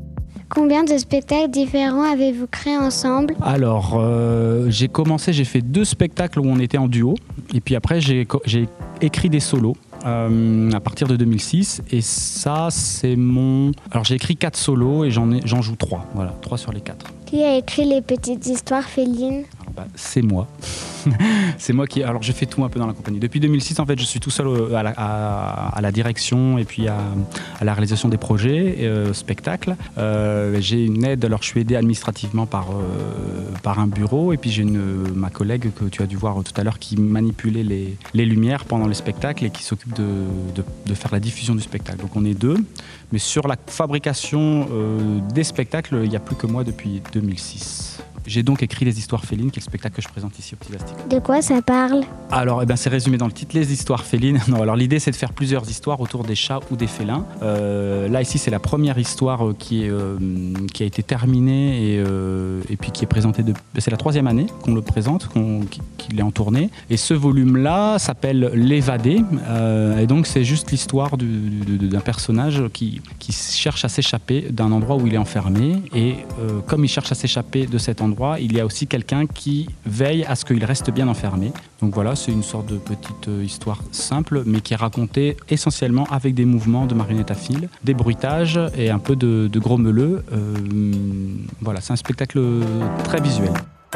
Combien de spectacles différents avez-vous créés ensemble? Alors, euh, j'ai commencé, j'ai fait deux spectacles où on était en duo. Et puis après, j'ai, j'ai écrit des solos. Euh, à partir de deux mille six, et ça c'est mon... Alors j'ai écrit quatre solos et j'en, ai, j'en joue trois, voilà, trois sur les quatre. Qui a écrit les petites histoires félines? Alors, bah, c'est moi. C'est moi qui... Alors je fais tout un peu dans la compagnie. Depuis deux mille six, en fait, je suis tout seul à la, à, à la direction et puis à, à la réalisation des projets, euh, spectacles. Euh, j'ai une aide, alors je suis aidé administrativement par, euh, par un bureau, et puis j'ai une, ma collègue que tu as dû voir tout à l'heure qui manipulait les, les lumières pendant les spectacles et qui s'occupe de, de, de faire la diffusion du spectacle. Donc on est deux, mais sur la fabrication euh, des spectacles, il n'y a plus que moi depuis deux mille six. J'ai donc écrit Les Histoires Félines, qui est le spectacle que je présente ici au Petit Asticot. De quoi ça parle? Alors, eh ben, c'est résumé dans le titre, Les Histoires Félines. Non, alors l'idée, c'est de faire plusieurs histoires autour des chats ou des félins. Euh, là, ici, c'est la première histoire euh, qui, est, euh, qui a été terminée et, euh, et puis qui est présentée. De... C'est la troisième année qu'on le présente, qu'on, qu'il est en tournée. Et ce volume-là s'appelle L'Évadé. Euh, et donc, c'est juste l'histoire du, du, d'un personnage qui, qui cherche à s'échapper d'un endroit où il est enfermé. Et euh, comme il cherche à s'échapper de cet endroit, il y a aussi quelqu'un qui veille à ce qu'il reste bien enfermé. Donc voilà, c'est une sorte de petite histoire simple, mais qui est racontée essentiellement avec des mouvements de marionnettes à fil, des bruitages et un peu de, de gros meuleux. Euh, voilà, c'est un spectacle très visuel.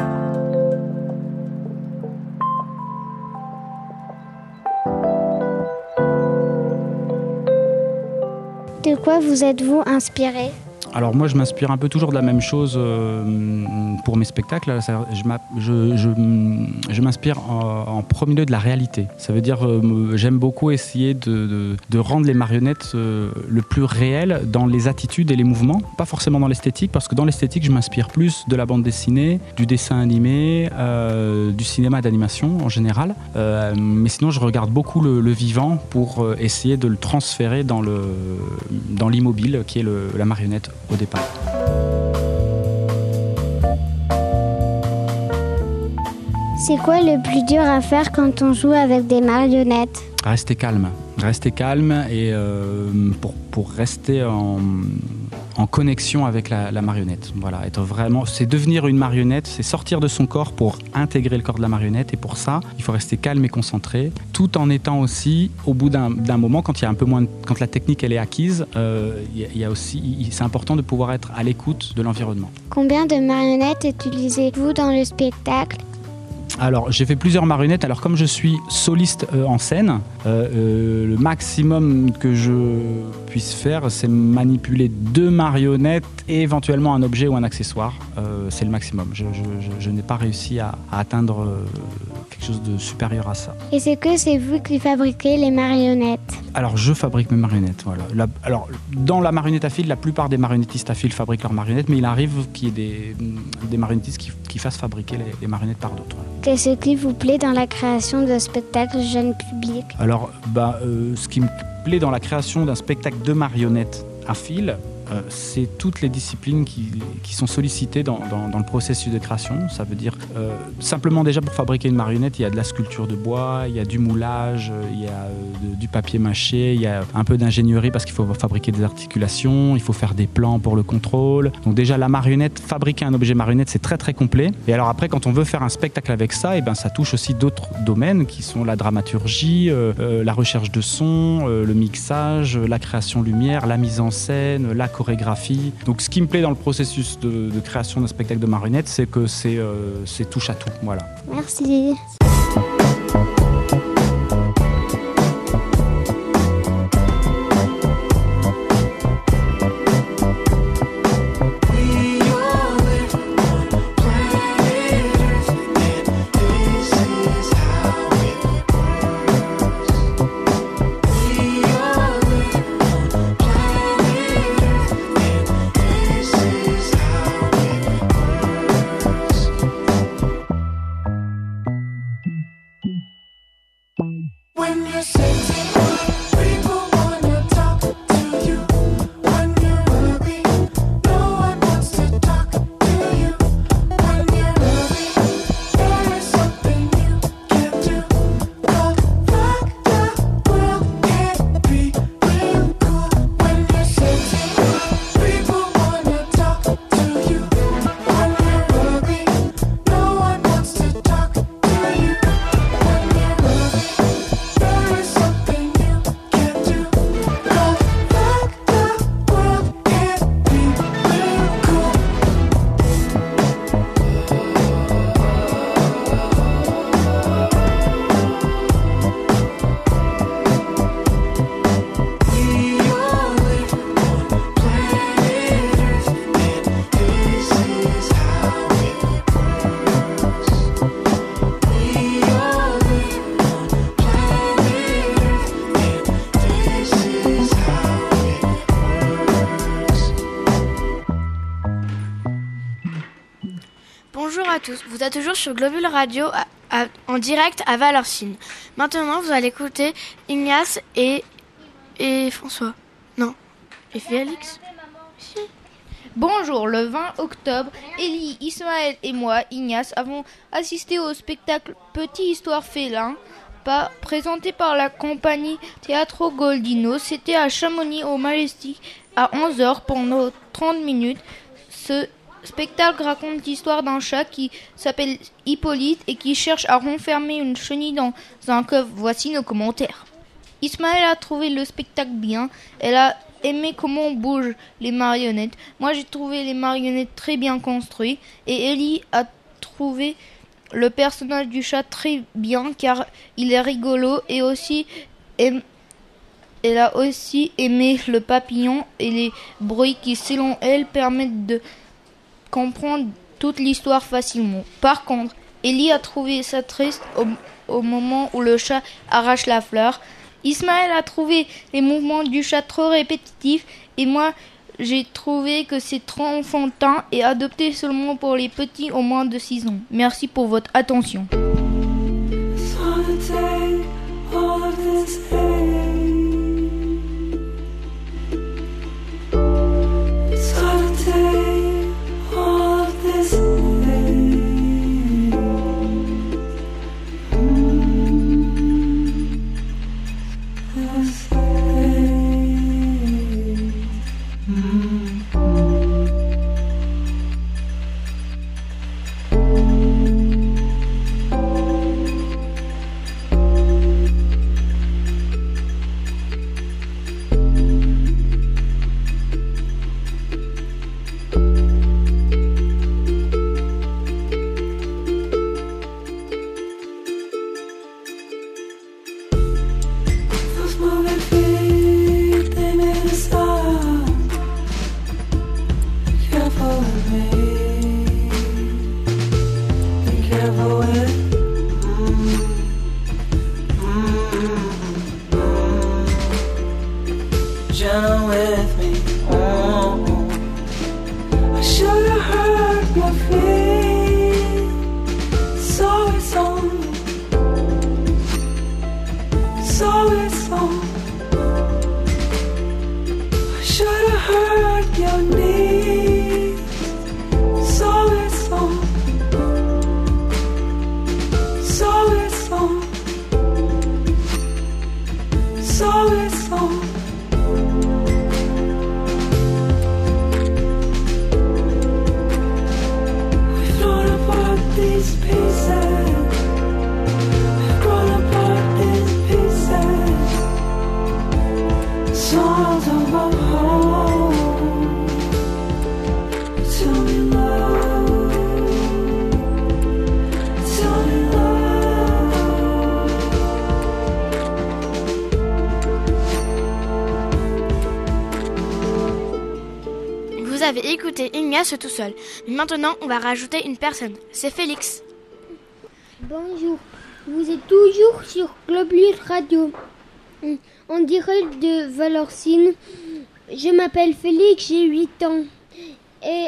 De quoi vous êtes-vous inspiré? Alors moi je m'inspire un peu toujours de la même chose euh, pour mes spectacles. Je, je, je, je m'inspire en, en premier lieu de la réalité. Ça veut dire euh, j'aime beaucoup essayer de, de, de rendre les marionnettes euh, le plus réel dans les attitudes et les mouvements. Pas forcément dans l'esthétique, parce que dans l'esthétique je m'inspire plus de la bande dessinée, du dessin animé, euh, du cinéma d'animation en général. Euh, mais sinon je regarde beaucoup le, le vivant pour essayer de le transférer dans, le, dans l'immobile qui est le, la marionnette au départ. C'est quoi le plus dur à faire quand on joue avec des marionnettes? Rester calme. Rester calme et euh, pour, pour rester en, en connexion avec la, la marionnette. Voilà, être vraiment, c'est devenir une marionnette, c'est sortir de son corps pour intégrer le corps de la marionnette. Et pour ça, il faut rester calme et concentré, tout en étant aussi, au bout d'un, d'un moment, quand il y a un peu moins, de, quand la technique elle est acquise, euh, il y a aussi, c'est important de pouvoir être à l'écoute de l'environnement. Combien de marionnettes utilisez-vous dans le spectacle? Alors, j'ai fait plusieurs marionnettes. Alors, comme je suis soliste euh, en scène, euh, euh, le maximum que je puisse faire, c'est manipuler deux marionnettes et éventuellement un objet ou un accessoire. Euh, c'est le maximum. Je, je, je, je n'ai pas réussi à, à atteindre euh, quelque chose de supérieur à ça. Et c'est que c'est vous qui fabriquez les marionnettes? Alors, je fabrique mes marionnettes. Voilà. La, alors, dans la marionnette à fil, la plupart des marionnettistes à fil fabriquent leurs marionnettes, mais il arrive qu'il y ait des, des marionnettistes qui, qui fassent fabriquer les, les marionnettes par d'autres. Voilà. Qu'est-ce qui vous plaît dans la création de spectacles jeune public? Alors, bah, euh, ce qui me plaît dans la création d'un spectacle de marionnettes à fil, euh, c'est toutes les disciplines qui, qui sont sollicitées dans, dans, dans le processus de création. Ça veut dire euh, simplement déjà pour fabriquer une marionnette, il y a de la sculpture de bois, il y a du moulage, il y a euh, de, du papier mâché, il y a un peu d'ingénierie parce qu'il faut fabriquer des articulations, il faut faire des plans pour le contrôle. Donc déjà la marionnette, fabriquer un objet marionnette, c'est très très complet. Et alors après, quand on veut faire un spectacle avec ça, et ben ça touche aussi d'autres domaines qui sont la dramaturgie, euh, euh, la recherche de son, euh, le mixage, la création lumière, la mise en scène, la chorégraphie. Donc ce qui me plaît dans le processus de, de création d'un spectacle de marionnette, c'est que c'est, euh, c'est touche à tout. Voilà. Merci. People wanna talk tous, vous êtes toujours sur Globule Radio à- à- en direct à Valorcine. Maintenant, vous allez écouter Ignace et, et François. Non, et Félix. Bonjour, le vingt octobre, Ellie, Ismaël et moi, Ignace, avons assisté au spectacle Petit Histoire Félin, pas, présenté par la compagnie Teatro Goldino. C'était à Chamonix au Majestic à onze heures pendant trente minutes. Ce spectacle raconte l'histoire d'un chat qui s'appelle Hippolyte et qui cherche à renfermer une chenille dans un coffre. Voici nos commentaires. Ismaël a trouvé le spectacle bien. Elle a aimé comment bougent les marionnettes. Moi, j'ai trouvé les marionnettes très bien construites. Et Ellie a trouvé le personnage du chat très bien car il est rigolo. Et aussi, elle a aussi aimé le papillon et les bruits qui, selon elle, permettent de comprendre toute l'histoire facilement. Par contre, Ellie a trouvé ça triste au, au moment où le chat arrache la fleur. Ismaël a trouvé les mouvements du chat trop répétitifs et moi j'ai trouvé que c'est trop enfantin et adopté seulement pour les petits au moins de six ans. Merci pour votre attention. Vous avez écouté Ignace tout seul. Mais maintenant, on va rajouter une personne. C'est Félix. Bonjour, vous êtes toujours sur Globule Radio. En direct de Valorcine. Je m'appelle Félix, j'ai huit ans. Et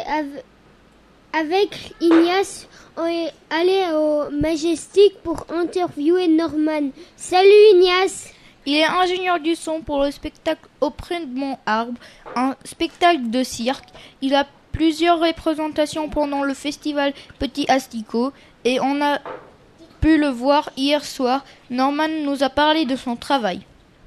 avec Ignace, on est allé au Majestic pour interviewer Norman. Salut Ignace! Il est ingénieur du son pour le spectacle Auprès de mon arbre, un spectacle de cirque. Il a plusieurs représentations pendant le festival Petit Asticot et on a pu le voir hier soir. Norman nous a parlé de son travail.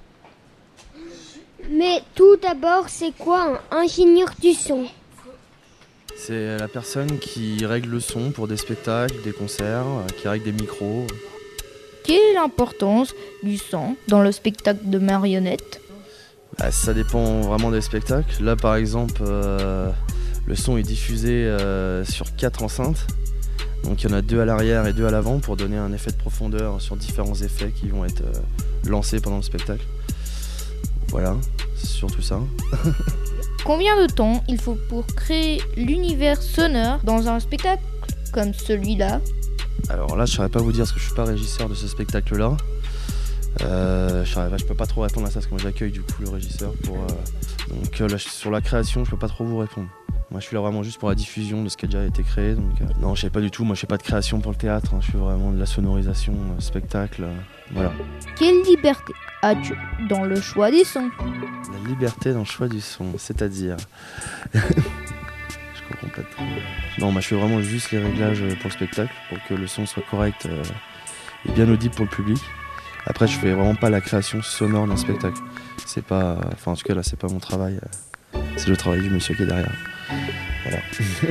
Mais tout d'abord, c'est quoi un ingénieur du son? C'est la personne qui règle le son pour des spectacles, des concerts, qui règle des micros. Quelle est l'importance du son dans le spectacle de marionnettes? Bah, ça dépend vraiment des spectacles. Là, par exemple, euh, le son est diffusé euh, sur quatre enceintes. Donc il y en a deux à l'arrière et deux à l'avant pour donner un effet de profondeur sur différents effets qui vont être euh, lancés pendant le spectacle. Voilà, c'est surtout ça. Combien de temps il faut pour créer l'univers sonore dans un spectacle comme celui-là? Alors là, je ne saurais pas vous dire parce que je ne suis pas régisseur de ce spectacle-là. Euh, je ne peux pas trop répondre à ça parce que moi j'accueille du coup le régisseur. Pour, euh, donc euh, là, sur la création, je ne peux pas trop vous répondre. Moi je suis là vraiment juste pour la diffusion de ce qui a déjà été créé. Donc, euh, non, je sais pas du tout, moi je fais pas de création pour le théâtre, hein. Je fais vraiment de la sonorisation, euh, spectacle, euh, voilà. Quelle liberté as-tu dans le choix des sons? La liberté dans le choix du son, c'est-à-dire... je comprends pas trop. Non, moi je fais vraiment juste les réglages pour le spectacle, pour que le son soit correct euh, et bien audible pour le public. Après je fais vraiment pas la création sonore d'un spectacle. C'est pas... Enfin en tout cas là c'est pas mon travail, euh, c'est le travail du monsieur qui est derrière. Voilà.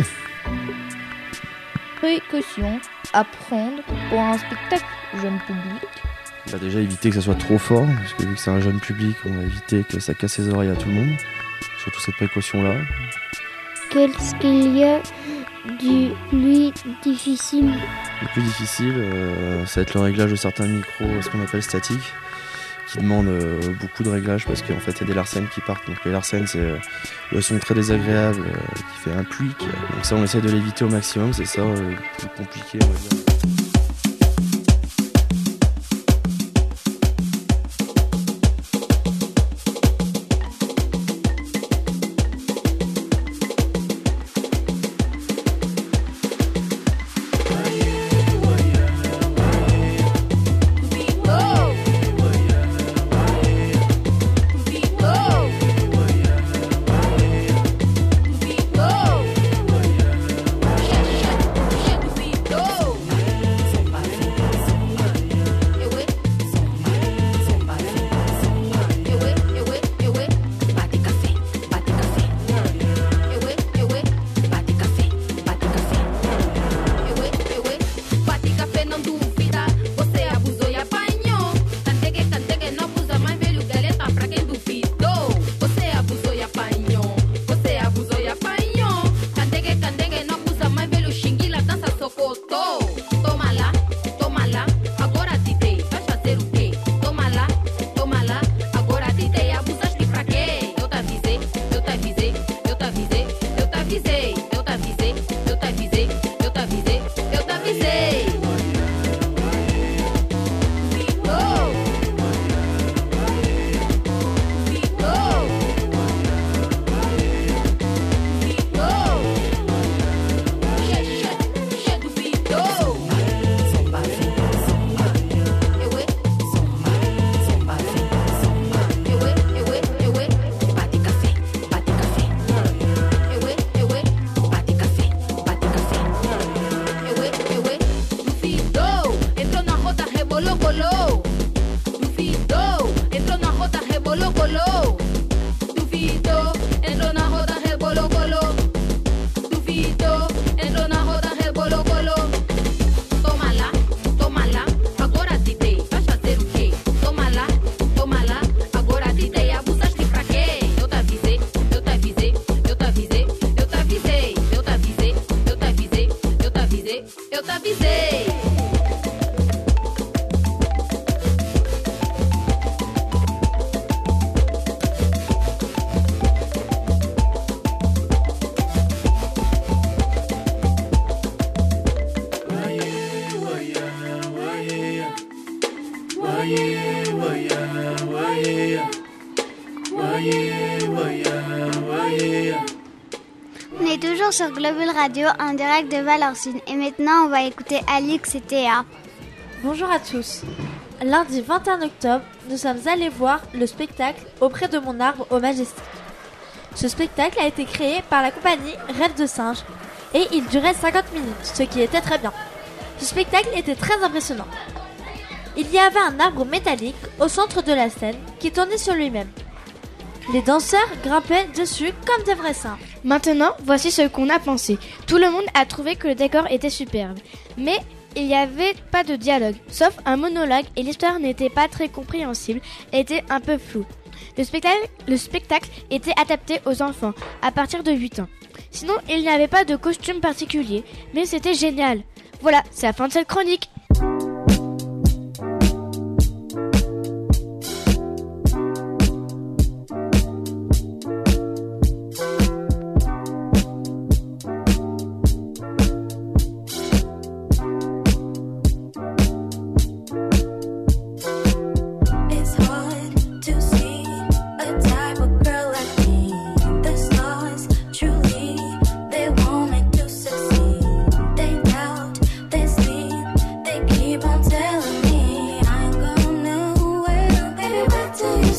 Précaution à prendre pour un spectacle jeune public. Bah déjà éviter que ça soit trop fort, parce que vu que c'est un jeune public, on va éviter que ça casse les oreilles à tout le monde. Surtout cette précaution-là. Qu'est-ce qu'il y a du plus difficile? Le plus difficile, euh, ça va être le réglage de certains micros, ce qu'on appelle statiques, qui demandent euh, beaucoup de réglages parce qu'en fait il y a des larcènes qui partent. Donc les larcènes c'est euh, le son très désagréable euh, qui fait un pluic. Donc ça on essaie de l'éviter au maximum, c'est ça euh, le plus compliqué on va dire. On est toujours sur Globule Radio en direct de Valorcine et maintenant on va écouter Alix et Théa. Bonjour à tous. Lundi vingt et un octobre, nous sommes allés voir le spectacle Auprès de mon arbre au Majestic. Ce spectacle a été créé par la compagnie Rêve de Singe et il durait cinquante minutes, ce qui était très bien. Ce spectacle était très impressionnant. Il y avait un arbre métallique au centre de la scène qui tournait sur lui-même. Les danseurs grimpaient dessus comme des vrais singes. Maintenant, voici ce qu'on a pensé. Tout le monde a trouvé que le décor était superbe. Mais il n'y avait pas de dialogue, sauf un monologue et l'histoire n'était pas très compréhensible, elle était un peu floue. Le spectacle, le spectacle était adapté aux enfants à partir de huit ans. Sinon, il n'y avait pas de costume particulier, mais c'était génial. Voilà, c'est la fin de cette chronique.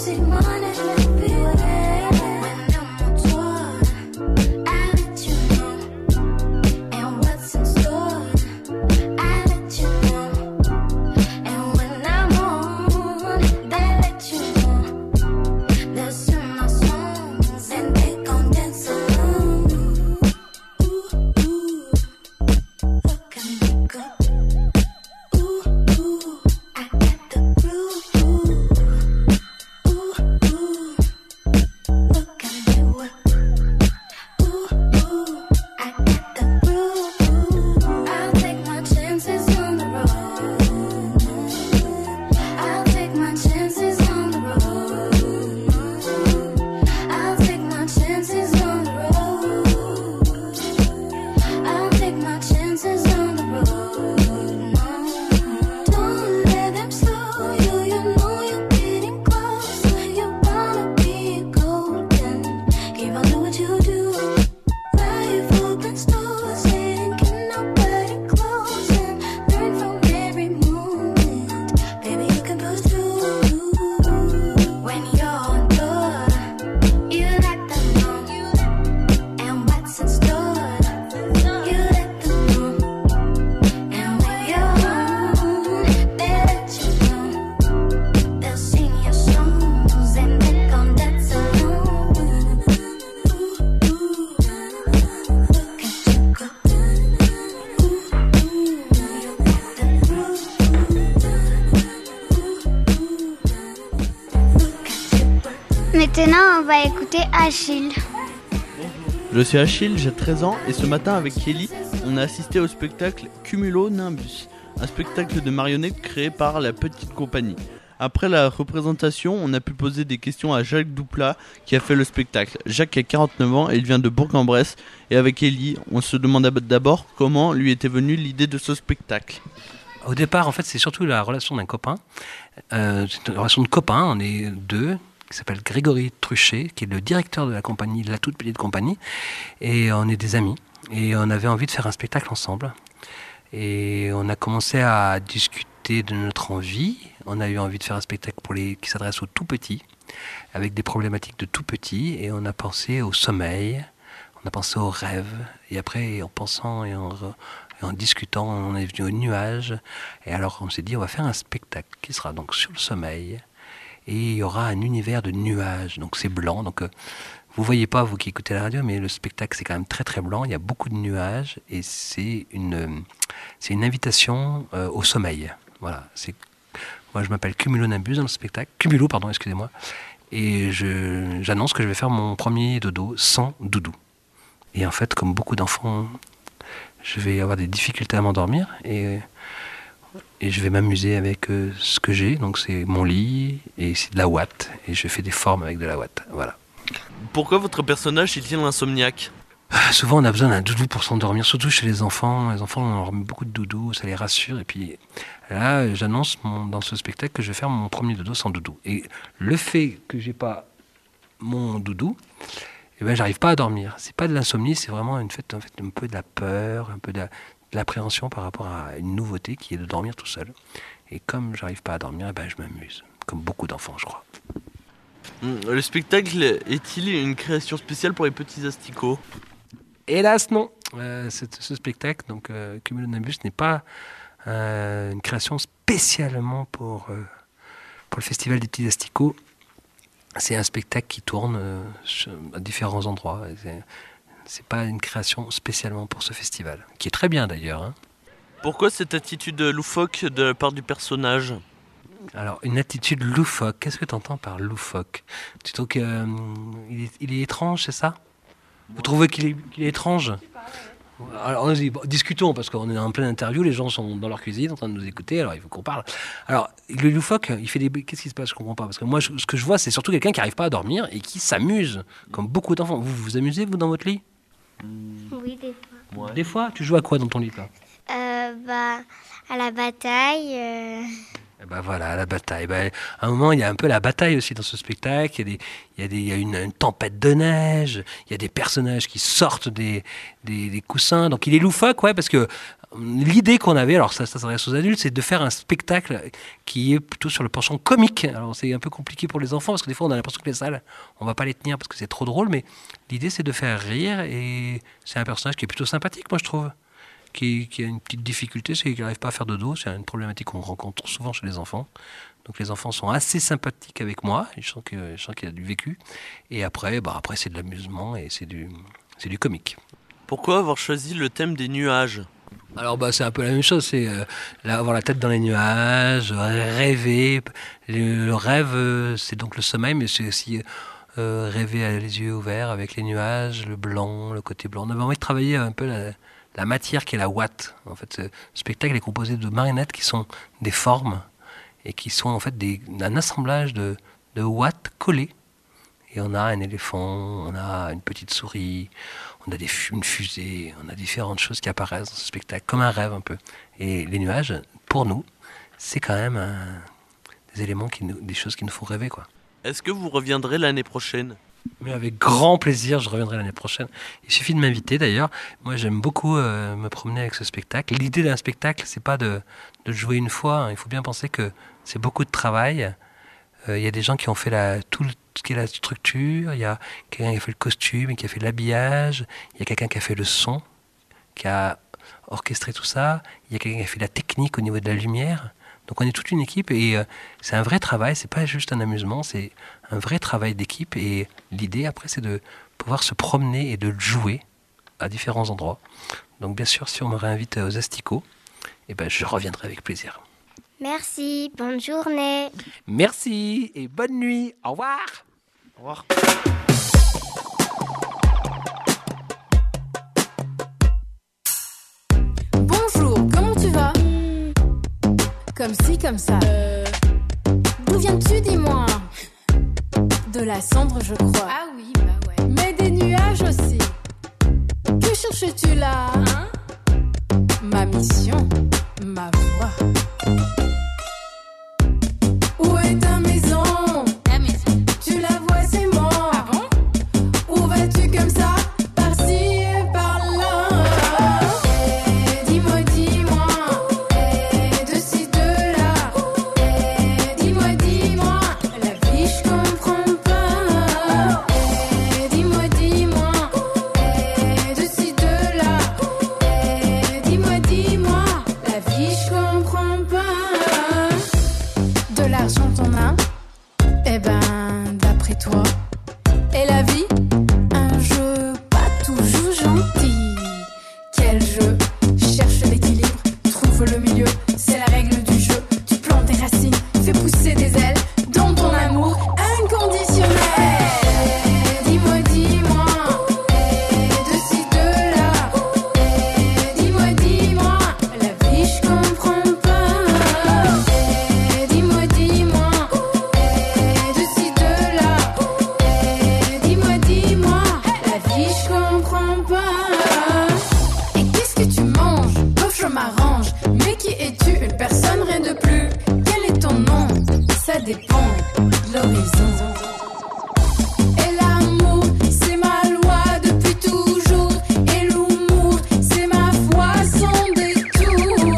Maintenant, on va écouter Achille. Je suis Achille, j'ai treize ans et ce matin avec Kelly, on a assisté au spectacle Cumulonimbus, un spectacle de marionnettes créé par la Petite Compagnie. Après la représentation, on a pu poser des questions à Jacques Douplat qui a fait le spectacle. Jacques a quarante-neuf ans et il vient de Bourg-en-Bresse. Et avec Ellie, on se demandait d'abord comment lui était venue l'idée de ce spectacle. Au départ, en fait, c'est surtout la relation d'un copain. Euh, c'est une relation de copain, on est deux, qui s'appelle Grégory Truchet, qui est le directeur de la compagnie, de la toute petite compagnie. Et on est des amis. Et on avait envie de faire un spectacle ensemble. Et on a commencé à discuter de notre envie. On a eu envie de faire un spectacle pour les, qui s'adresse aux tout petits, avec des problématiques de tout petits. Et on a pensé au sommeil, on a pensé au rêve. Et après, en pensant et en, et en discutant, on est venu au nuage. Et alors, on s'est dit, on va faire un spectacle qui sera donc sur le sommeil. Et il y aura un univers de nuages. Donc c'est blanc. Donc euh, vous voyez pas, vous qui écoutez la radio, mais le spectacle c'est quand même très très blanc. Il y a beaucoup de nuages et c'est une c'est une invitation euh, au sommeil. Voilà. C'est moi je m'appelle Cumulonimbus dans le spectacle. Cumulo, pardon, excusez-moi. Et je j'annonce que je vais faire mon premier dodo sans doudou. Et en fait, comme beaucoup d'enfants, je vais avoir des difficultés à m'endormir et Et je vais m'amuser avec euh, ce que j'ai. Donc c'est mon lit et c'est de la ouate. Et je fais des formes avec de la ouate. Voilà. Pourquoi votre personnage est-il insomniaque ? Ah, souvent on a besoin d'un doudou pour s'endormir. Surtout chez les enfants. Les enfants on leur met beaucoup de doudou. Ça les rassure. Et puis là j'annonce mon, dans ce spectacle que je vais faire mon premier dodo sans doudou. Et le fait que j'ai pas mon doudou, eh ben, j'arrive pas à dormir. C'est pas de l'insomnie. C'est vraiment une fait, en fait, un peu de la peur. Un peu de la... de l'appréhension par rapport à une nouveauté qui est de dormir tout seul. Et comme j'arrive pas à dormir, eh ben je m'amuse. Comme beaucoup d'enfants, je crois. Le spectacle est-il une création spéciale pour les petits asticots ? Hélas, non. Euh, ce spectacle, donc euh, Cumulonimbus, n'est pas euh, une création spécialement pour, euh, pour le Festival des petits asticots. C'est un spectacle qui tourne euh, à différents endroits. C'est, C'est pas une création spécialement pour ce festival, qui est très bien d'ailleurs. Hein. Pourquoi cette attitude loufoque de la part du personnage ? Alors, une attitude loufoque, qu'est-ce que tu entends par loufoque ? Tu trouves qu'il euh, est, il est étrange, c'est ça ? Vous trouvez qu'il est, qu'il est étrange ? Alors, on dit, bon, discutons, parce qu'on est en pleine interview, les gens sont dans leur cuisine en train de nous écouter, alors il faut qu'on parle. Alors, le loufoque, il fait des... Qu'est-ce qui se passe ? Je comprends pas. Parce que moi, je, ce que je vois, c'est surtout quelqu'un qui n'arrive pas à dormir et qui s'amuse, comme beaucoup d'enfants. Vous vous amusez, vous, dans votre lit ? Oui, des fois. Ouais. Des fois, tu joues à quoi dans ton lit, là ? Euh, bah, à la bataille. Euh... Et ben voilà, la bataille. Ben, à un moment, il y a un peu la bataille aussi dans ce spectacle. Il y a, des, il y a, des, il y a une, une tempête de neige. Il y a des personnages qui sortent des, des, des coussins. Donc il est loufoque, ouais, parce que L'idée qu'on avait, alors ça, ça s'adresse aux adultes, c'est de faire un spectacle qui est plutôt sur le penchant comique. Alors c'est un peu compliqué pour les enfants parce que des fois on a l'impression que les salles, on va pas les tenir parce que c'est trop drôle, mais l'idée c'est de faire rire et c'est un personnage qui est plutôt sympathique, moi je trouve, qui, qui a une petite difficulté, c'est qu'il n'arrive pas à faire de dos, c'est une problématique qu'on rencontre souvent chez les enfants. Donc les enfants sont assez sympathiques avec moi, je sens que, je sens qu'il y a du vécu. Et après, bah après c'est de l'amusement et c'est du, c'est du comique. Pourquoi avoir choisi le thème des nuages ? Alors bah, c'est un peu la même chose, c'est euh, là, avoir la tête dans les nuages, rêver. Le, le rêve, euh, c'est donc le sommeil, mais c'est aussi euh, rêver à les yeux ouverts avec les nuages, le blanc, le côté blanc. On avait envie de travailler un peu la, la matière qui est la ouate. En fait, ce spectacle est composé de marionnettes qui sont des formes et qui sont en fait des, un assemblage de, de ouates collées. Et on a un éléphant, on a une petite souris, on a des, une fusée, on a différentes choses qui apparaissent dans ce spectacle, comme un rêve un peu. Et les nuages, pour nous, c'est quand même un, des éléments, qui nous, des choses qui nous font rêver, quoi. Est-ce que vous reviendrez l'année prochaine ? Mais avec grand plaisir, je reviendrai l'année prochaine. Il suffit de m'inviter d'ailleurs. Moi, j'aime beaucoup euh, me promener avec ce spectacle. L'idée d'un spectacle, c'est pas de, de jouer une fois. Hein. Il faut bien penser que c'est beaucoup de travail. Il euh, y a des gens qui ont fait la, tout le ce qui est la structure, il y a quelqu'un qui a fait le costume, qui a fait l'habillage, il y a quelqu'un qui a fait le son, qui a orchestré tout ça, il y a quelqu'un qui a fait la technique au niveau de la lumière. Donc on est toute une équipe et euh, c'est un vrai travail, c'est pas juste un amusement, c'est un vrai travail d'équipe et l'idée après c'est de pouvoir se promener et de jouer à différents endroits. Donc bien sûr si on me réinvite aux Asticots, eh ben, je reviendrai avec plaisir. Merci, bonne journée. Merci et bonne nuit, au revoir. Au revoir. Bonjour, comment tu vas ? Comme ci, comme ça. Euh... D'où viens-tu, dis-moi ? De la cendre, je crois. Ah oui, bah ouais. Mais des nuages aussi. Que cherches-tu là ? Hein ? Ma mission, ma voix. Où est ta maison ? Ta maison. Tu la vois, c'est moi. Ah bon ? Où vas-tu comme ça ? Par-ci et par-là. Eh, dis-moi, dis-moi. Eh, de ci, de là. Eh, dis-moi, dis-moi. La vie, je comprends pas. Eh, dis-moi, dis-moi. Eh, de ci, de là. Eh, dis-moi, dis-moi. La vie, je comprends pas. De l'argent t'en as ? Eh ben, d'après toi. Et la vie ? Un jeu pas toujours gentil. Quel jeu ? Cherche l'équilibre, trouve le milieu. C'est la règle du jeu. Tu plantes des racines, fais pousser des ailes. Dans ton amour inconditionnel. Dis-moi, dis-moi. De ci, de là. Dis-moi, dis-moi. La vie, je comprends pas. Dis-moi, dis-moi. De ci, de là. Dis-moi, dis-moi. La vie, je comprends pas. Et qu'est-ce que tu manges ? Bof, je m'arrange. Mais qui es-tu ? Une personne, rien de plus. Quel est ton nom ? Ça dépend de l'horizon. Et l'amour, c'est ma loi depuis toujours. Et l'humour, c'est ma foi sans détour.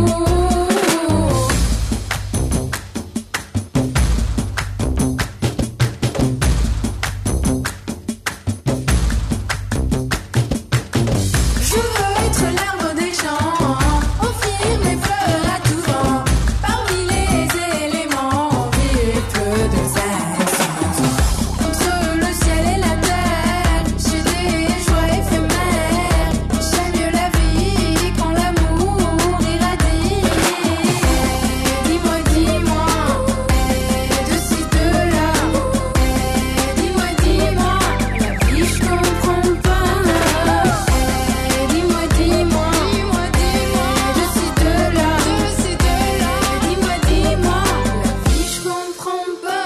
Je veux être l'arbre des champs, offrir mes fleurs à tout vent. Parmi les éléments, il pleut des accents. Entre le ciel et la terre, j'ai des joies éphémères. J'aime mieux la vie quand l'amour irradie. Dis-moi, dis-moi, de ci, de là. Dis-moi, dis-moi, la vie, je comprends pas. Dis-moi, dis-moi, de ci, de là. Dis-moi, dis-moi, la vie, je comprends pas.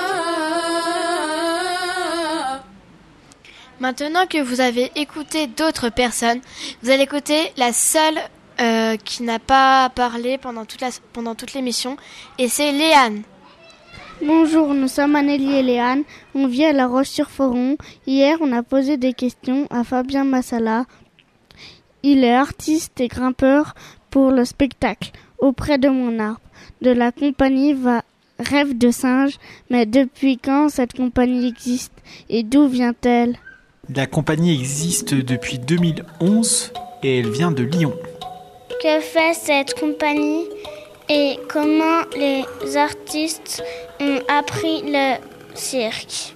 Maintenant que vous avez écouté d'autres personnes, vous allez écouter la seule euh, qui n'a pas parlé pendant toute, la, pendant toute l'émission, et c'est Léane. Bonjour, nous sommes Anélie et Léane. On vit à La Roche-sur-Foron. Hier, on a posé des questions à Fabien Massala. Il est artiste et grimpeur pour le spectacle Auprès de mon arbre de la compagnie va Rêve de singe. Mais depuis quand cette compagnie existe et d'où vient-elle? La compagnie existe depuis deux mille onze et elle vient de Lyon. Que fait cette compagnie et comment les artistes ont appris le cirque?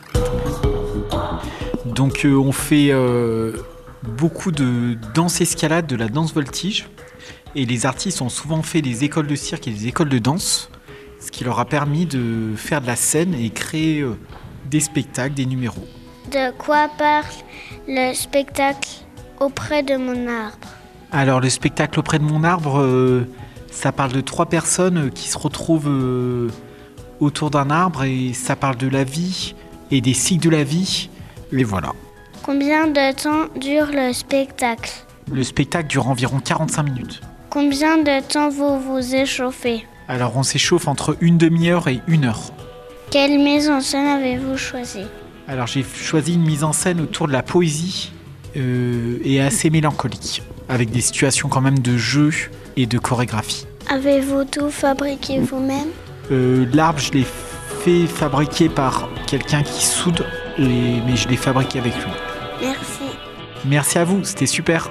Donc euh, on fait euh, beaucoup de danse escalade, de la danse voltige. Et les artistes ont souvent fait des écoles de cirque et des écoles de danse, ce qui leur a permis de faire de la scène et créer euh, des spectacles, des numéros. De quoi parle le spectacle Auprès de mon arbre? Alors le spectacle Auprès de mon arbre, euh, ça parle de trois personnes qui se retrouvent euh, autour d'un arbre et ça parle de la vie et des cycles de la vie. Et voilà. Combien de temps dure le spectacle? Le spectacle dure environ quarante-cinq minutes. Combien de temps vous vous échauffez? Alors on s'échauffe entre une demi-heure et une heure. Quelle mise en scène avez-vous choisi? Alors j'ai choisi une mise en scène autour de la poésie euh, et assez mélancolique, avec des situations quand même de jeu et de chorégraphie. Avez-vous tout fabriqué vous-même? euh, L'arbre, je l'ai fait fabriquer par quelqu'un qui soude, les... mais je l'ai fabriqué avec lui. Merci. Merci à vous, c'était super.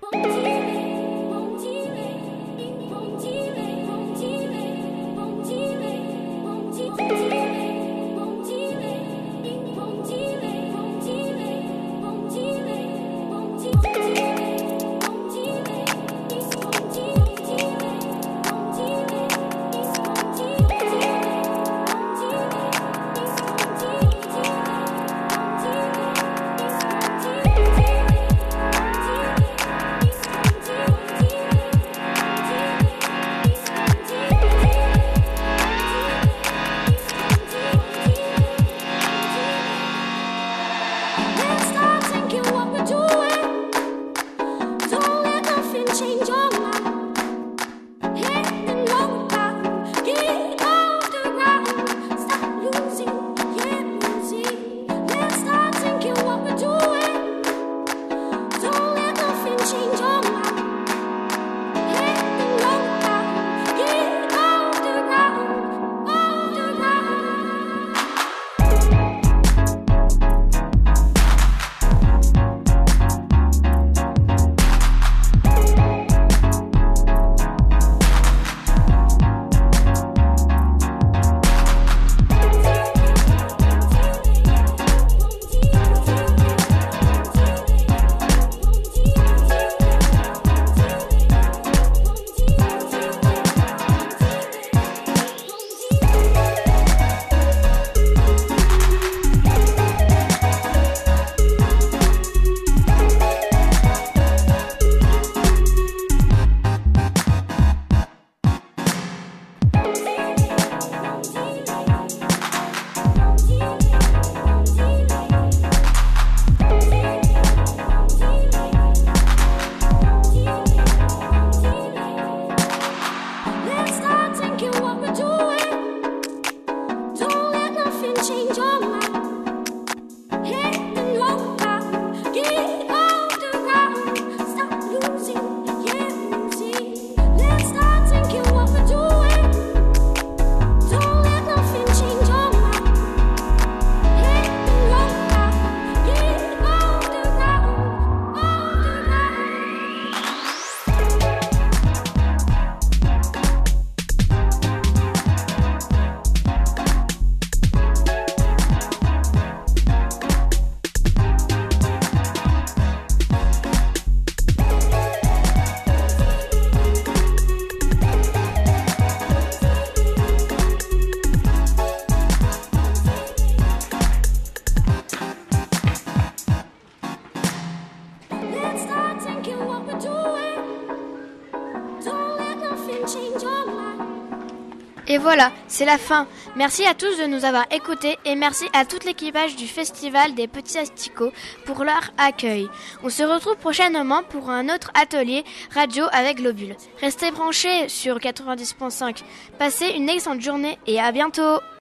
Et voilà, c'est la fin. Merci à tous de nous avoir écoutés et merci à tout l'équipage du Festival des Petits Asticots pour leur accueil. On se retrouve prochainement pour un autre atelier radio avec Globule. Restez branchés sur quatre-vingt-dix virgule cinq. Passez une excellente journée et à bientôt.